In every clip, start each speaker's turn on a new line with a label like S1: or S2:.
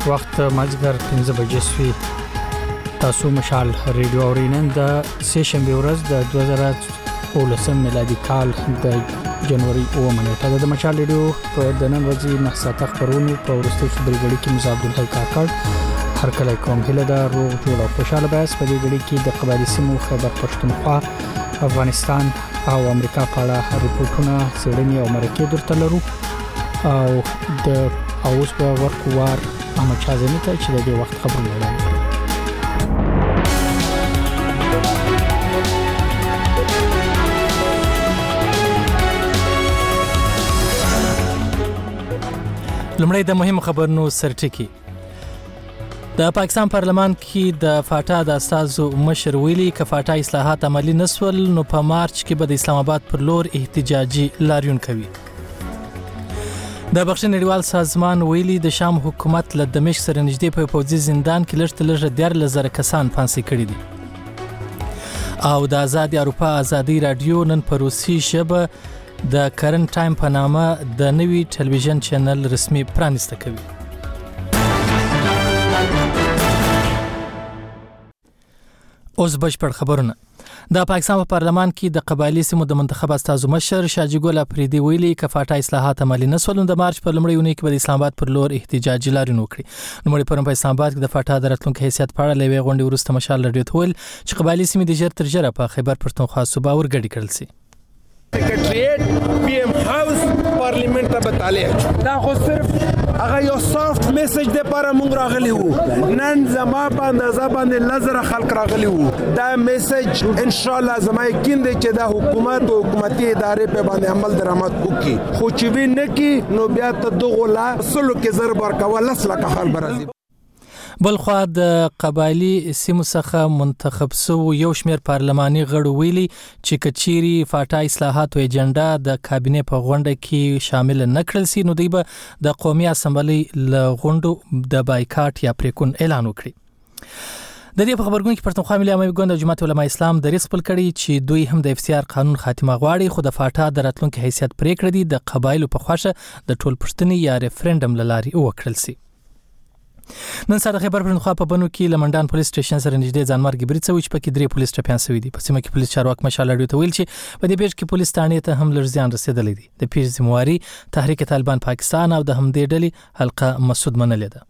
S1: وخت مازیګر 15 بجې سوي. تاسو مشال ریډیو اورینن د سیشنبه ورځ د 2019 میلادي کال د جنوري 9 نیټه د مشال ریډیو په د نن ورځې نه ساته خبرونه په ورستي خبري غړي کې مزاب عبدالحی کاکړ هر کله کوم هله د روغ جوړ او خوشاله بس په دې غړي کې د قبایلی سیمو خبر پښتونخوا افغانستان او امریکا په اړه ریپورتونه څېړنې او مرکې درته لرو او د اوس په ورکوار احمد شازمی ته چې د دې وخت خبرونه وړاندې کړي. لمړی د مهم خبرونو سرټکی. د پاکستان پارلمان کې د فاټا د استازو مشر ویلي ک فاټا اصلاحات عملی نسول نو په مارچ کې به د اسلام آباد پر لور احتجاجي لاریون کوي. د بخښنې نړیوال سازمان ویلي د شام حکومت له دمشق سره نږدې په پوځي زندان کې لږ 14,000 کسان پانسي کړي دي. او د آزاد اروپا ازادي رادیو نن په روسي ژبه د کرن ټایم په نامه د نوي ټلویزیون چینل رسمي پرانیسته کوي. اوس بشپړ خبرونه. د پاکستان په پارلمان کې د قبایلی سیمو د منتخب استازو مشر شاجي ګل افریدي ویلي ک فاټا اصلاحات عملی نسول د مارچ په لومړۍ اونۍ کې د اسلام آباد پر لور احتجاجي لاریون وکړي. نو مړي پرم په اسلام آباد کې د فاټا د راتلونکو حیثیت په اړه لوي غونډه ورسته مشال رډیو ته ویل چې قبایلی سیمې د ژر تر ژره په خیبر پښتونخوا صوبه ورګډي کړل سي.
S2: سیکریټریټ پی ام هاوس پارلیمنت ته بتاله دا خو صرف هغه یو سافت میسج د لپاره مونږ راغلی وو. نن زما په اندازه باندې لزر خلک راغلی وو. دا میسج ان شاء الله زما یقین دی چې دا حکومت او حکومتي ادارې په باندې عمل درآمد وکړي. خو چې ویني کې نو بیا ته دغه لا سلو کې ضرب ورکول لسله خل برازي.
S1: بلخوا د قبایلی سیمو څخه منتخب سو یو شمیر پارلماني غړو ویلي چې کچيري فاټا اصلاحات او ایجنډا د کابینه په غونډه کې شامل نکړل سي نو دوی به د قومي اسمبلی له غونډو د بایکاټ یا پریکون اعلان وکړي. د دې په خبرګون کې پښتونخوا ملي عامه ګوند جماعت علماء اسلام د ریس خپل کړي چې دوی هم د اف سی آر قانون خاتمه غواړي خو د فاټا د راتلونکو حیثیت پریکړه دي د قبایلو په خوښه د ټول پښتني یا ریفرندم لاري وکړل سي. نن سره خبر پښتونخوا په بنو کې لمنډان پولیس سټیشن سره نږدې ځانمرګ برید شوی چې پکې 3 پولیس ټپيان شوی دي. په سیمه کې پولیس چارواک مشال اړیو ته ویل چې په دې پیښ کې پولیس ثانیه ته هم لږ زیان رسیدلی دی. د پیښې ذمہواری تحریک طالبان پاکستان او د همدې ډلې حلقه مسعود منلې ده.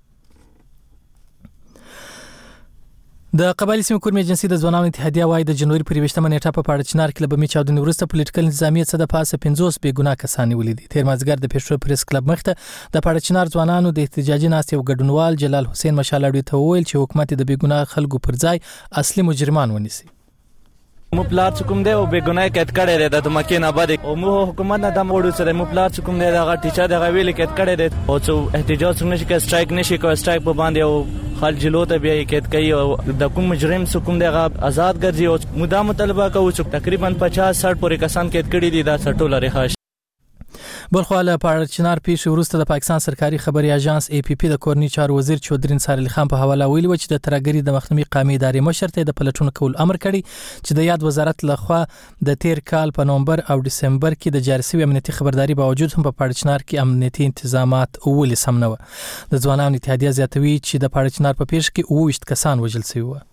S1: د قبایلی سیمو کورمي ایجنسی د ځوانانو اتحادیه وايي د جنوري پر 20مه نیټه په پاړچنار کې لبمي چاودنې وروسته پولیټیکل نظامیت څخه د پاسه 50 بې ګناه کسان ولیدي. تیر مازګر د پېښو پریس کلب مخته د پاړچنار ځوانانو د احتجاجي ناست یو ګډونوال جلال حسین مشال اړیو ته ویل چې حکومت د بې ګناه خلکو پر ځای اصلي مجرمان ونیسي.
S3: مو پلار چکم دی او به ګناه کېد کړي دی د مکه نه بعد او مو حکومت نه د موړو سره مو پلار چکم دی دا ټیچر دغه ویل کېد کړي دی او څو احتجاج نشي کې سټرایک نشي کوي سټرایک په باندې او خل جلو ته بیا کېد کوي او د کوم مجرم سکم دی آزاد ګرځي او مدام مطالبه کوي چې تقریبا 50-60 پورې کسان کېد کړي دي دا سټول لري. بلخوا له پاړچنار پیښې وروسته د پاکستان سرکاري خبري اژانس ای پی پی د کورنی چارو وزیر چودري نثار علي خان په حواله ویلي و چې د ترګری د مخنیوي قومي ادارې مشر ته د پلټونو کول امر کړی چې د یاد وزارت لخوا د تیر کال په نومبر او دسمبر کې د جاري شوی امنیتي خبرداري باوجود هم په پاړچنار کې امنیتي تنظیمات ولې سم نه و. د ځوانانو اتحادیه زیاتوي چې د پاړچنار په پیښ کې 29 کسان وژل شوي و.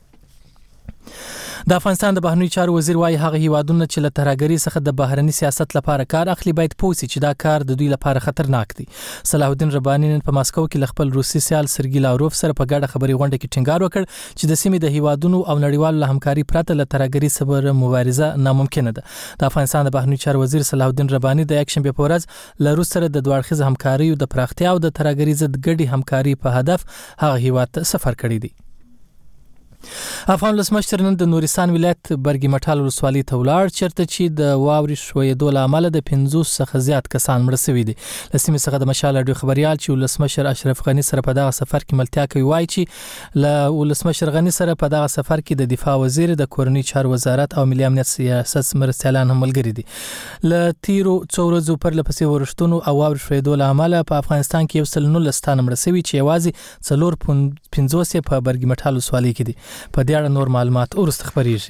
S3: د افغانستان د بهرنی چارو وزیر وايي هغه هیوادونه چې له ترهګری څخه د بهرنی سیاست لپاره کار اخلي باید پوښتنه چې دا کار د دوی لپاره خطرناک دی. صلاح الدین ربانی نن په ماسکو کې خپل روسي سیال سرګی لاوروف سره په ګډه خبري غونډه کې ټینګار وکړ چې د سیمې د هیوادونو او نړیوالو له همکاري پرته له ترهګری سره مبارزه ناممکنه ده. د افغانستان د بهرنی چارو وزیر صلاح الدین ربانی د یکشنبه په ورځ له روس سره د دوه اړخیزه همکاري او د پراختیا او د ترهګری ضد ګډي همکاري په هدف هغه هیواد ته سفر کړی دی. افغان ولسمشر نن د نورستان ولایت برګی مټال ولسوالۍ ته ولاړ چیرته چې د واوري شویدو له امله د 50 څخه زیات کسان مړ شوي دي. لسمه څخه د مشال اډو خبريال چې ولسمشر اشرف غنی سره په دغه سفر کې ملتیا کوي وایي چې له ولسمشر غنی سره په دغه سفر کې د دفاع وزیر د کورنی چارو وزارت او ملي امنیت سیاست مرستيالان هم ملګري دي. له تیرو څورزو پر لپسې ورشتونو او واوري شویدو له امله په افغانستان کې 119 تن مړ شوي چې یوازې 450 په برګی مټال ولسوالۍ کې دي. په دې اړه نور معلومات ورسته خبريږي.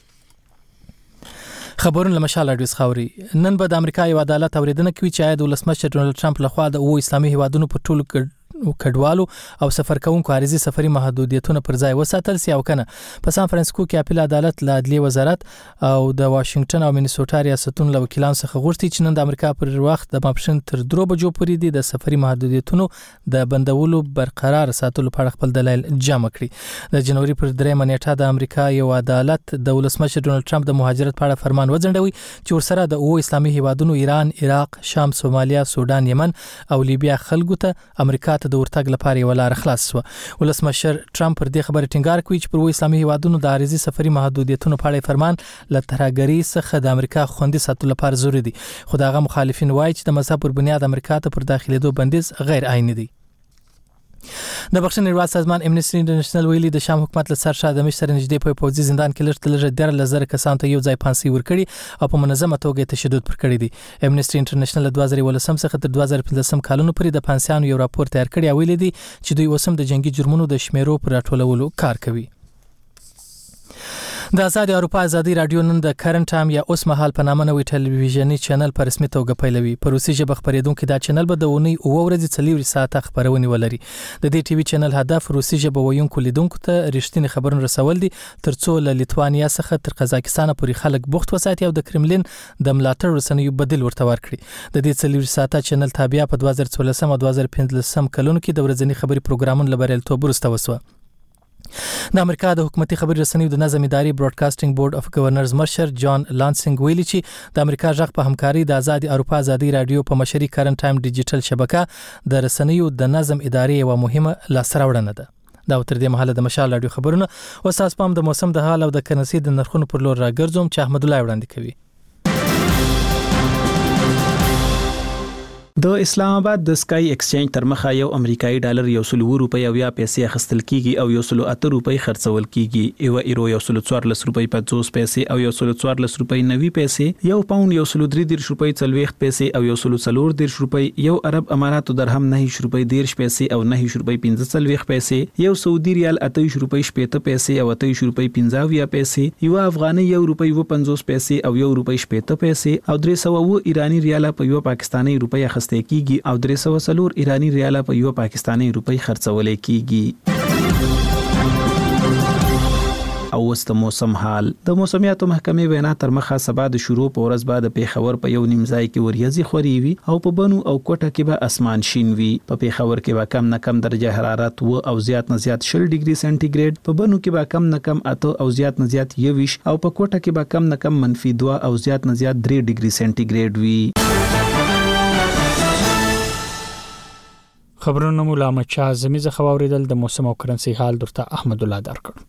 S3: خبرونه لمشال اډوس خوري. نن به د امریکا یو عدالت اوریدنه کوي چې د ولسمشر ډونالد ټرمپ لخوا د اسلامي هیوادونو په ټولو
S1: کډوالو او سفر کوونکو عارضي سفري محدودیتونه پر ځای وساتل سي او کنه په سان فرانسیسکو کې اپیل عدالت له عدلیه وزارت او د واشنگټن او مینیسوټا ریاستونو له وکیلانو څخه غوښتي چې نن د امریکا پر وخت د ماپښین تر 3 بجو پورې د سفري محدودیتونو د بندولو برقرار ساتلو په اړه خپل دلایل جمع کړي. د جنوري پر 3 نیټه د امریکا یو عدالت د ولسمشر ډونالد ټرمپ د مهاجرت په اړه فرمان وځنډوي چې ورسره د اسلامي هیوادونو ایران، عراق، شام، سومالیا، سودان، یمن او لیبیا خلکو ته امریکا ته د ورتګ لپاره یو لار خلاص شو. ولسمشر ټرمپ پر دې خبره ټینګار کوي چې پر اسلامي هیوادونو د عارضي سفري محدودیتونو په اړه فرمان له ترهګرۍ څخه د امریکا خوندي ساتلو لپاره ضروري دي. خو دغه مخالفین وایي چې د مذهب پر بنیاد امریکا ته پر داخليدو بندیز غیر عیني دي. د بخښنې ریاست سازمان امنیسټي انټرنیشنل ویلي د شام حکومت له سر شاده مشر نږدې په پوځي زندان کې لږ 13,000 کسانو ته یو ځای پانسي ورکړي او په منظمه توګه تشدد پر کړی دي. امنیسټي انټرنیشنل له 2018 څخه تر 2015 کلونو پورې د پانسیانو یو راپور تیار کړی او ویلي دي چې دوی اوسم د جنگي جرمونو د شمیرو پر راټولولو کار کوي. د آزاد اروپا ازادي رادیو نن د کرنٹ ټایم یا اوس مهال په نامه نوې ټلویزیونی چینل په رسمي توګه پیلوي. په روسي ژبه خبرېدونکو دا چینل به د اونۍ او ورځې 4 ساعته خبرونه ولري. د دې ټي وي چینل هدف روسي ژبه ویونکو لیدونکو ته رښتینی خبرونه رسول دي ترڅو له لیتوانیا څخه تر قزاقستان پورې خلک بوخت وساتي او د کرملین د ملاتړ رسنیو بدیل ورته ورکړي. د دې 4 ساعته چینل تابعیا په 2014 او 2015 کلونو کې د ورځنی خبري پروګرامونو لبرېلتوب ورسته وسو. د امریکا د حکومتي خبري رسنیو د نظم اداري براډکاسټینګ بورډ اف گورنرز مشر جان لانسنګ ویلي چې د امریکا ژغ په همکاري د آزاد اروپا ازادي رادیو په مشري کرنٹ ټایم ډیجیټل شبکه د رسنیو د نظم اداري یو مهمه لاسراوړنه ده. دا تر دې مهاله د مشال رادیو خبرونه او اساس پام د موسم د حال او د کرنسي د نرخونو پر لور راګرځوم چې احمد الله وړاندې کوي.
S4: د اسلام آباد د سکای ایکسچینج تر مخه یو امریکایي ډالر 100 روپۍ او یا پیسې اخیستل کیږي او 108 روپۍ خرڅول کیږي. یو ایرو 114 روپۍ 50 پیسې او 114 روپۍ 90 پیسې، یو پاوند 133 روپۍ 40 پیسې او 140 روپۍ، یو عرب اماراتو درهم 9 روپۍ 10 پیسې او 9 روپۍ 45 پیسې، یو سعودي ریال 28 روپۍ 70 پیسې او 28 روپۍ 50 پیسې، یو افغاني 1 روپۍ 50 پیسې او 1 روپۍ 70 پیسې او 300 ایرانی ریال په یو پاکستانی روپۍ اخیستل کیږي او 300 ایرانی ریال په یو پاکستانی روپۍ خرڅول کیږي. او وست موسم حال د موسمیاتو محکمې وینا تر مخه سبا د شروع په ورځ بعد پیښور په یو نیمځای کې وریځي خوري وي او په بنو او کوټه کې به اسمان شین وي. په پیښور کې به کم نه کم درجه حرارت و او زیات نه زیات 0 ډیګري سنټیګریډ، په بنو کې به کم نه کم 8 او زیات نه زیات 21 او په کوټه کې به کم نه کم -2 او زیات نه زیات 3 ډیګري سنټیګریډ وي.
S5: خبرونه مولا مچا زمیزه خبرېدل د موسم او کرنسي حال درته احمد الله درکړ.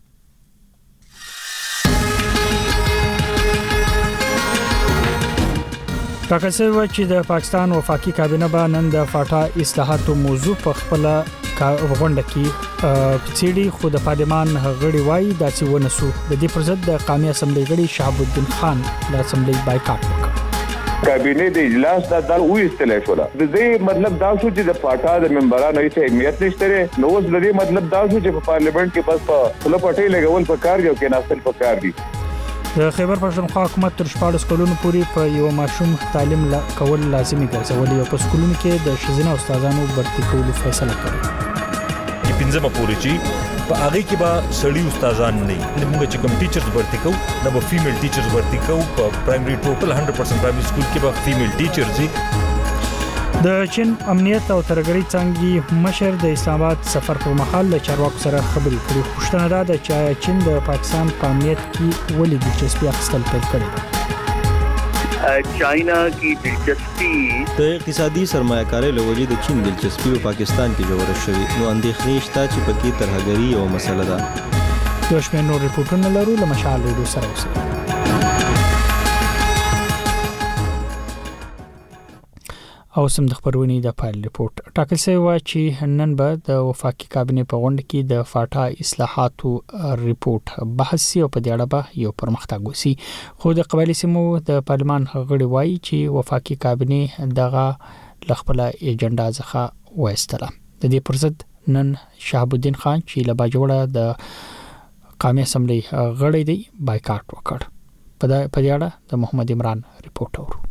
S5: ټاکل شوی و چې د پاکستان وفاقي کابینه به نن د فاټا اصلاحاتو موضوع په خپل غونډه کې پچېړي، خو د پارلمان غړي وایي دا چې ونسو. د دې پر ضد د قومي اسمبلی غړي شهاب الدین خان د اسمبلی بایکاټ وکړ.
S6: کابینه د اجلاس د دل وې استلای شو. د دې مطلب دا شو چې د فاټا د ممبرانو هیڅ اهمیت نشته. نو اوس د دې مطلب دا شو چې په پارلیمنت کې بس په خپلپټې لګول پکار دی او کې ناستل پکار دي.
S5: د خیبر پښتونخوا حکومت تر 14 کلونو پورې په یو ماشوم تعلیم کول لازمي ګرځولي او په سکولونو کې د شزینه استادانو برتي کولو فیصله کړې.
S7: چې پنځمه پورې چې په هغه کې به سړي استادان نه موږ چې کوم ټیچرز برتي کوو نه به فیمیل ټیچرز برتي کوو. په پرایمري ټوټل 100% پرایمري سکول کې به فیمیل ټیچرز دي.
S5: د چین امنیت او ترګری څنګه مشر د اسلام آباد سفر پر مهال له چارواکو سره خبرې کړې. پوښتنه را ده چې چین د پاکستان په امنیت کې ولې دلچسپي اخیستل پیل کړې ده.
S8: چاینا کی دلچسپی
S9: د اقتصادي سرمایه‌کارۍ له وجې د چین دلچسپي په پاکستان کې جوړه شوې، نو اندېښنې شته چې پکې ترهګري یو مسله ده.
S5: د شمېر نور ریپورتونه لرو له مشال ریډیو سره اوسئ. او سم د خبرونې د پایل ریپورت ټاکل شوی و چې نن به د وفاقي کابینې په غونډه کې د فاټا اصلاحاتو ریپورت بحث او په دې اړه به یو پرمختګ وسی. خو د قبایلی سیمو د پارلمان غړي وایي چې وفاقي کابینې دغه خپل ایجنډا ځخه وایستله. د دې پر ضد نن شهاب الدین خان چې له باجوړه د قومي اسمبلی غړي دی بایکاټ وکړ. په دې اړه د محمد عمران ریپورت اورو.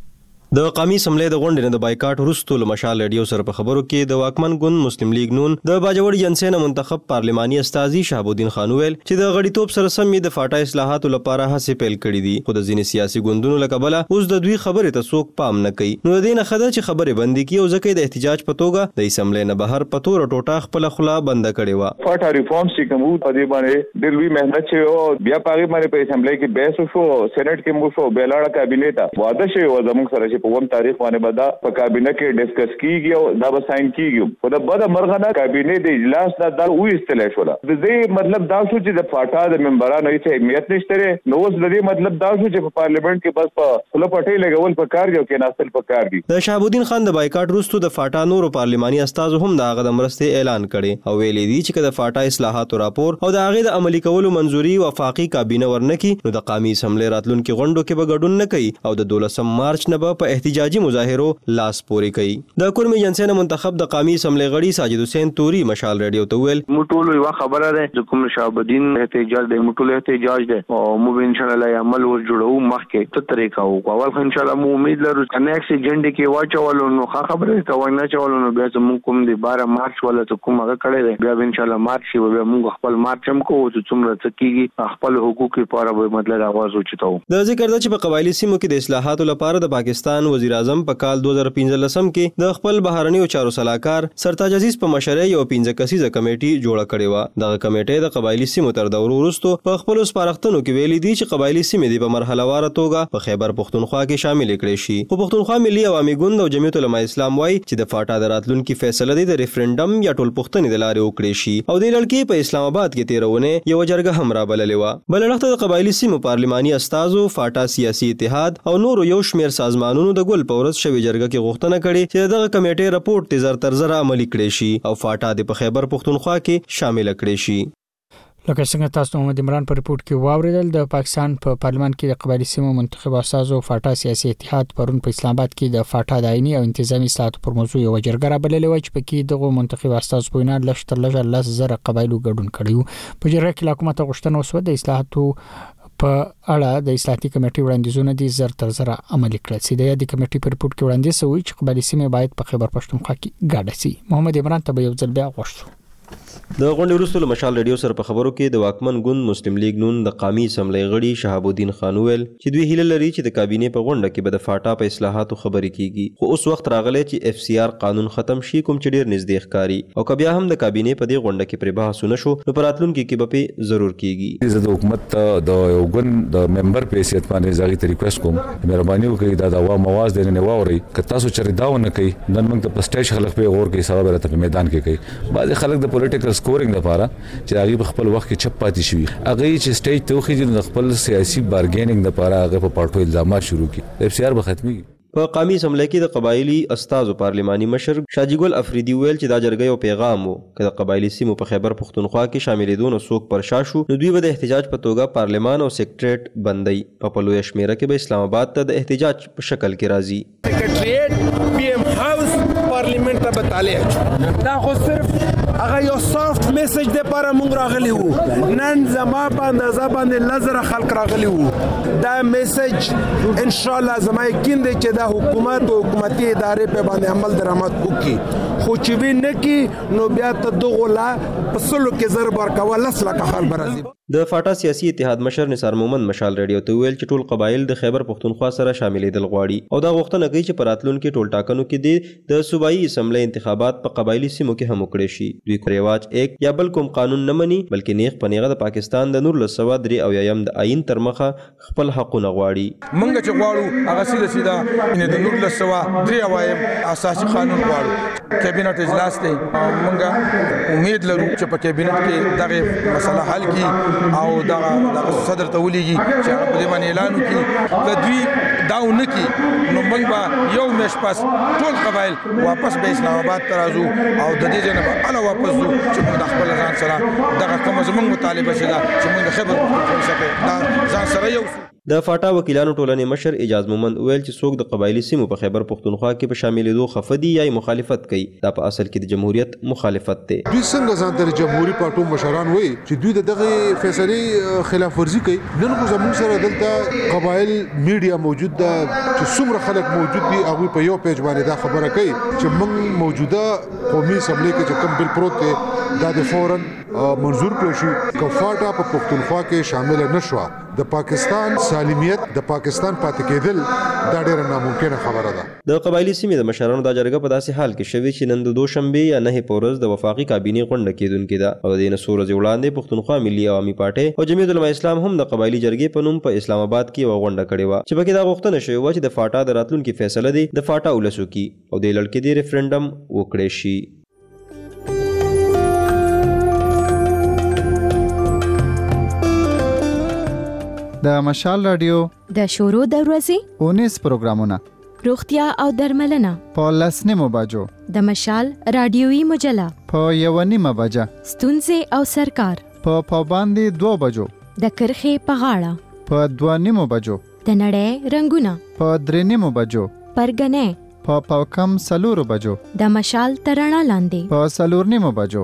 S9: د قومي سملې د غونډې نه د بایکاټ وروسته له مشال ریډیو سره په خبرو کې د واکمن ګوند مسلم لیگ نون د باجوړ جنسې منتخب پارلماني استازي شهاب الدین خان ویل چې د غړیتوب سره سم د فاټا اصلاحاتو لپاره هڅې پیل کړې دي، خو د ځینې سیاسي ګوندونو له کبله اوس د دوی خبرې ته څوک پام نه کوي. نو د دې نه ښه ده چې خبرې بندې کړي او ځکه د احتجاج په توګه د اسمبلې نه بهر په توره ټوټه خپله خوله بنده کړې وه.
S6: فاټا ریفارمز چې کوم په دې باندې ډېر لوی محنت شوی او بیا په هغې باندې په اسمبلې کې بحث وشو، سینټ کې مو شو، بیا لاړه کابینې ته واده شوی وه زموږ سره چې په 1 تاریخ باندې به دا په کابینه کې ډسکس کیږي او دا به ساين کیږي. خو د بده مرغه نه کابینې د اجلاس نه دا وایستلی شوله. د دې مطلب دا شو چې د فاټا د ممبرانو هېڅ اهمیت نشته دی. نو اوس د دې مطلب دا شو چې په پارلیمنټ کې بس په خوله پټۍ لګول پکار دي او کېناستل پکار دي.
S9: د شهاب الدین خان د بایکاټ وروسته د فاټا نورو پارلماني استازو هم د هغه د مرستې اعلان کړی او ویلي دي چې که د فاټا اصلاحاتو راپور او د هغې د عملي کولو منظوري وفاقي کابینه ورنکړي نو د قومي اسمبلې راتلونکي غونډو کې به ګډون نه کوي او د 12 مارچ نه به په احتجاجي مظاهرو لاس پورې کوي. د کورمي جنسې منتخب د قومي اسمبلې غړي ساجد حسین توري مشال ریډیو ته ویل
S8: موږ ټول یو خبره ده چې کوم شهاب الدین احتجاج دی، موږ ټول احتجاج دی او موږ ان شاء الله عمل ور جوړو مخکې ته طریقه وکړو. اول ان شاء الله موږ امید لرو چې نیکسټ ایجنډا کې واچولو نو خبره کوي نه چولو نو بیا موږ کوم دی 12 مارچ ولا ته کوم هغه کړی دی بیا ان شاء الله مارچ شي بیا موږ خپل مارچ هم کوو چې څومره څه کیږي خپل حقوق لپاره به مطلب आवाज وچتاو.
S9: د ذکر ده چې په قبایلی سیمو کې د اصلاحاتو لپاره د پاکستان وزیر اعظم په کال 2015 کې د خپل بهرنیو چارو صلاحکار سرتاج عزیز په مشرۍ یو 15 کسیزه کمیټه جوړه کړې و. دغه کمیټه د قبایلی سیمو تر دورو وروسته په خپل سپارښتنو کې ویلي دي چې قبایلی سیمې د په مرحله واره توګه په خیبر پښتونخوا کې شامل کړي شي. خو پښتونخوا ملي عوامي ګوند او جمعیت العلماء اسلام وايي چې د فاټا د راتلونکي فیصله د ریفرندم یا ټول پښتنې د لارې وکړي شي او د لړکې په اسلام آباد کې تیرونه یو جرګه هم را بللې و. بل اړخ د قبایلی سیمو پارلماني استازو فاټا سیاسي اتحاد او نورو یو شمیر سازمانونو د ګل په ورځ شوی جرګه کې غوښتنه کړې چې دغه کمیټې رپورټ تیزر تر زر عملي کړي شي او فاټا د په خیبر پښتونخوا کې شامل کړي شي.
S5: لکه څنګه تاسو محمد عمران په ریپورت کې واوریدل د پاکستان په پارلمان کې د قبایلی سیمو منتخب اساسو فاټا سیاسي اتحاد پرون په اسلام آباد کې د فاټا د آئینی او انتظامی اصلاحاتو پر موضوع یو جرګه را بللې و چې پکې دغه منتخب اساسو په وینا لشتر لږه 10,000 قبایلو ګډون کړیو. په جرګه کې حکومت غوښتنه وسوه د اصلاحاتو په اړه د اصلاحاتي کمیټې وړاندیزونه دي زر تر زر عملي کړل سي. د دې کمیټې په ریپورت کې وړاندیز شوی چې قبایلی سیمې باید په خیبر پښتونخوا کې ګډه سي. محمد عمران ته یو ځل بیا غوښتو.
S9: د غونډې وروسته له مشال ریډیو سره په خبرو کې د واکمن ګوند مسلم لیگ نون د قومي اسمبلې غړي شهاب الدین خان ویل چې دوی هیله لري چې د کابینې په غونډه کې به د فاټا په اصلاحاتو خبرې کیږي، خو اوس وخت راغلی چې FCR قانون ختم شي کوم چې ډیر نږدې ښکاري او که بیا هم د کابینې په دې غونډه کې پرې بحث ونه شو نو په راتلونکي کې به پې ضرور کیږي.
S10: زه د حکومت د یو ګوند د ممبر په حیثیت باندې زاغي ته ریکوست کوم مهرباني وکړئ دا د عوام आवाज دې نه واوري که تاسو چرې دا ونه کوي نن موږ د پسټیج خلک په غور کې سبب راته په میدان کې کوي. بعض خلک د پولیټیکل سکورینګ لپاره چې هغه په خپل وخت کې چپ پاتې شي هغه چې سټیج ته وخیږي د خپل سیاسي بارګینینګ لپاره هغه په پارټو الزامات شروع کړي. FCR به ختمي.
S9: په قومي اسمبلې کې د قبایلی استازو پارلماني مشر شاجي ګل افریدي ویل چې دا جرګه یو پیغام وو چې د قبایلی سیمو په خیبر پښتونخوا کې شاملېدو نو څوک پر شا شو نو دوی به د احتجاج په توګه پارلمان او سیکریټریټ بندي په لویه شمیره کې به اسلام آباد ته د احتجاج په شکل کې راځي.
S2: سیکریټریټ PM هاوس پارلیمنت ته بتاله دا خو صرف هغه یو سافت میسج د لپاره مونږ راغلی وو. نن زما په اندازه باندې لزر خلک راغلی وو. دا میسج ان شاء الله زما یقین دی چې دا حکومت او حکومتي ادارې په باندې عمل درآمد وکړي، خو چې وی نه کی نو بیا ته دغه لا په سلو کې ضرب ورکول لسلکه خال برازي.
S9: د فاټا سیاسي اتحاد مشر نثار مومند مشال ریډیو ته ویل چې ټول قبایل د خیبر پښتونخوا سره شاملېدل غواړي او دا غوښتنه کوي چې په راتلونکي ټول ټاکنو کې د صوبایي اسمبلې انتخابات په قبایلی سیمو کې هم وکړي شي. دوی رواج یک یا بل کوم قانون نه مني بلکې نیغ په نیغه د پاکستان د 1993 د آئین تر مخه خپل حقونه غواړي.
S11: منګه چې غواړو هغه سیده ان د 1993 اساسي قانون غواړو. کابینټ اجلاس دی منګه امید لرو چې په کابینټ کې دغه مسله حل کی او دغه صدر ته ولېږي چې په دې باندې اعلان وکړي که دوی داو نه کی نو موږ به یو میاشت پس ټول قبایل واپس به اسلام آباد ته راځو او د دې ځای نه به اله واپس ځو چې موږ د خپل ځان سره دغه کومه زموږ مطالبه چې ده چې موږ د خیبر پښتونخوا ځان سره یو
S9: د فاټا وکیلانو ټولنې مشر اعجاز مومند ویل چې څوک د قبایلی سیمو په خیبر پختونخوا کې په شاملېدو خفدي یا مخالفت کوي دا په اصل کې د جمهوریت مخالفت دی.
S12: دوی څنګه ځان ته جمهوریت پارټو مشران وایي چې دوی دغه فیصله خلاف ورزي کوي. نن خو زموږ سره دلته قبایل میډیا موجود ده چې څومره خلک موجود دي هغه په یو پیج باندې دا خبره کوي چې موږ موجوده قومي اسمبلی کې چې کوم بل پروت دی دا د فورن منظور کړی شي. کفاټا په پختونخوا کې شامل نشو د پاکستان سالمیت د پاکستان پاتې کېدل دا ډېر ناممکنه خبره ده.
S9: د قبایلی سیمې د مشرانو د جرګه په داسې حال کې شوی چې نن د دوشنبه یا نه په ورځ د وفاقي کابینې غونډه کېدونکې ده او د دې نسور ورځې پختونخوا ملي عوامي پارټي او جمعیت العلماء اسلام هم د قبایلی جرګې په نوم په اسلام آباد کې یو غونډه کړې و چې پکې دا غوښتنه شوې و چې د فاټا د راتلونکي فیصله دی د فاټا ولسو کې او د لړکې دی ریفرندم وکړي شي.
S13: د مشال رادیو
S14: د شورو د ورځې
S13: 19 پروګرامونه
S14: روغتیا او درملنه
S13: په 10 بجو
S14: د مشال رادیوي مجله
S13: په 1:30 بجه
S14: ستونزې او سرکار
S13: په پابندي 2 بجو
S14: د کرخې په غاړه
S13: په 2:30 بجو
S14: د نړۍ رنگونه
S13: په 3:30 بجو
S14: پرګنې
S13: په کم 4 بجو
S14: د مشال ترانه لاندې
S13: په 4:30 بجو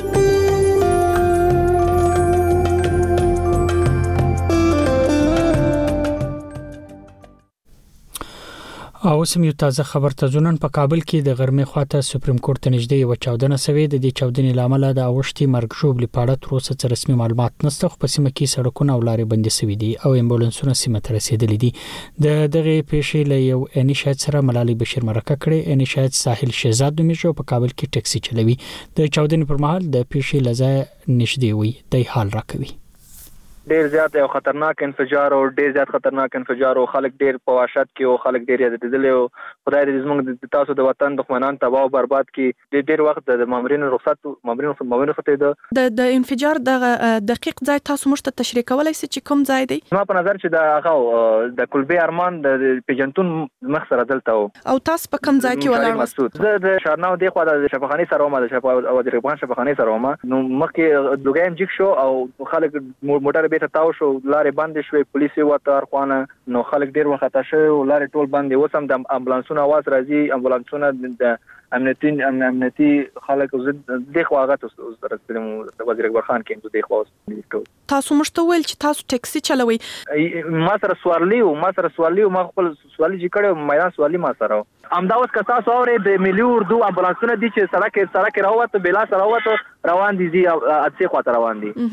S5: او سم یو تازه خبر ته ځونن په کابل کې د غرمې خواته سپریم کورټ ته نږدې یو چاودنه سوي د دې چاودنې لامل د اوشتي مرګ شوبلي پاړه تر اوسه څه رسمي معلومات نشته خو په سیمه کې سړکونه او لارې بندي سوي دي او امبولانسونه سیمه ته رسیدلي دي. د دغه پیښې له یو اني شاهد سره ملالي بشیر مرکه کړي. اني شاهد ساحل شهزاد نومېږي په کابل کې ټاکسي چلوي. د چاودنې پر مهال د پیښې لځه نږدې وي د حال راکوي.
S15: ډیر زیات او خطرناک انفجار او ډیر زیات خطرناک انفجار او خلک ډیر په وحشت کې او خلک ډیر یادېدل او خدای دې زموږ د تاسو د وطن دښمنان تباہ او برباد کړي. ډیر وخت د مامورینو رخصت
S16: د انفجار د دقیق ځای تاسو موږ ته تشریح کولای شئ چې کوم ځای دی؟
S15: ما په نظر چې د هغه د کلبه ارمان د پیجنتون مخ سره دلته
S16: او تاسو په کوم ځای کې ولاړ
S15: مسعود د شارناو دی خو د شفاخاني سره ما د شفا او د رغبان شفاخاني سره ما نو مخکې دوګایم جیک شو او خلک موټر به تاو شو لارې بندې شوې پولیس وته ارخوانه نو خلک ډیر وخت شو لارې ټول بندې وسم د امبولانسونو आवाज راځي امبولانسونه د امنیتي خلک د خواغت سره د وزیر اکبر خان کې د خواست
S16: تاسو مشته ویل چې تاسو ټاکسي چلوي
S15: ما سره سوالي ما خپل سوالي چې کړه میدان سوالي ما سره امداوس که تاسو اورې د ملي اردو امبولانسونه دي چې سړک راوته بلا سره راوته روان دي اته خواته روان دي.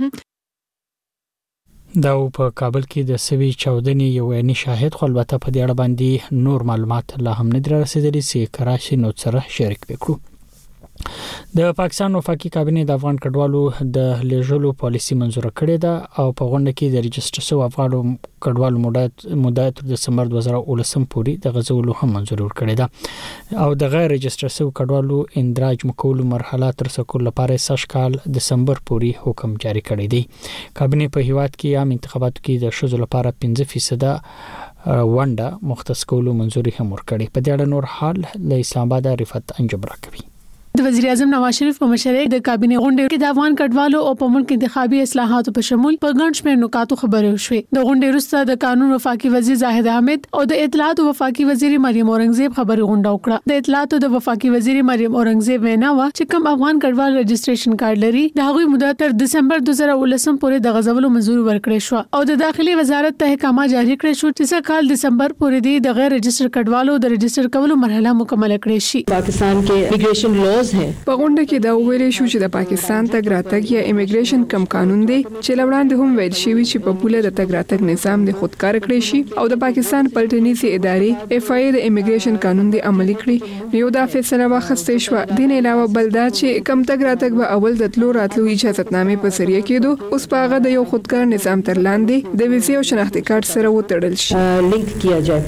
S5: دا په کابل کې د سوي چاودنې یو عیني شاهد خو البته په دې اړه باندې نور معلومات لا هم نه رسیدلي چې کراچي نو سره شریک وکړو. د پاکستان وفاقي کابینې د افغان کډوالو د لیږلو پالیسي منزور کړې ده او په غونډه کې د رجسټر شوی افغان کډوالو مدت تر دسمبر 2019 پورې د غزولو هم منزور کړې ده او د غیر رجسټر شوی کډوالو اندراج مکول مرحله تر سکول لپاره سش کال دسمبر پورې حکم جاری کړی دی. کابینې په هیواد کې عام انتخاباتو کې د شذ لپاره 15% ونډه مختص کولو منزوري هم ورکړي. په دې اړه نور حال له اسلام آباد رفت انجبر کوي.
S17: د وزیر اعظم نواز شریف په مشرۍ د کابینې غونډې کې د افغان کډوالو او په ملک انتخابي اصلاحاتو په شمول په ګڼ شمېر نکاتو خبرې وشوې. د غونډې وروسته د قانون وفاقي وزیر زاهد احمد او د اطلاعات وفاقي وزیر مریم اورنګزیب خبري غونډه وکړه. د اطلاعات د وفاقي وزیر مریم اورنګزیب وینا و چې کوم افغان کډوال رجسټریشن کارت لري د هغوی مدت تر دسمبر 2019 پورې د غزولو منزور ورکړې شو او د داخلي وزارت ته احکامات جاری کړې شو چې کال دسمبر پورې د غیر رجسټر کډوالو د رجسټر کولو مرحله مکمل کړې شي.
S18: پاکستان کې امیګریشن لاز ہے په کې دا ویل شو چې د پاکستان تګ راتګ یا امیګریشن کم قانون دی چې لوړاندې هم ویل شوی چې په پوله د تګ راتګ نظام د خودکار کړی شي او د پاکستان پلټنیزي ادارې اف آی د امیګریشن قانون دی عملي کړی. یو دا فیصله واخستې شو. دین علاوه بل دا چې کم تګ راتګ به اول د تلو راتلو اجازهتنامې په سریه کېدو اوس په هغه د یو خودکار نظام تر لاندې د ویزې او شناختی کارت سره وتړل شي لینک کیا جائے.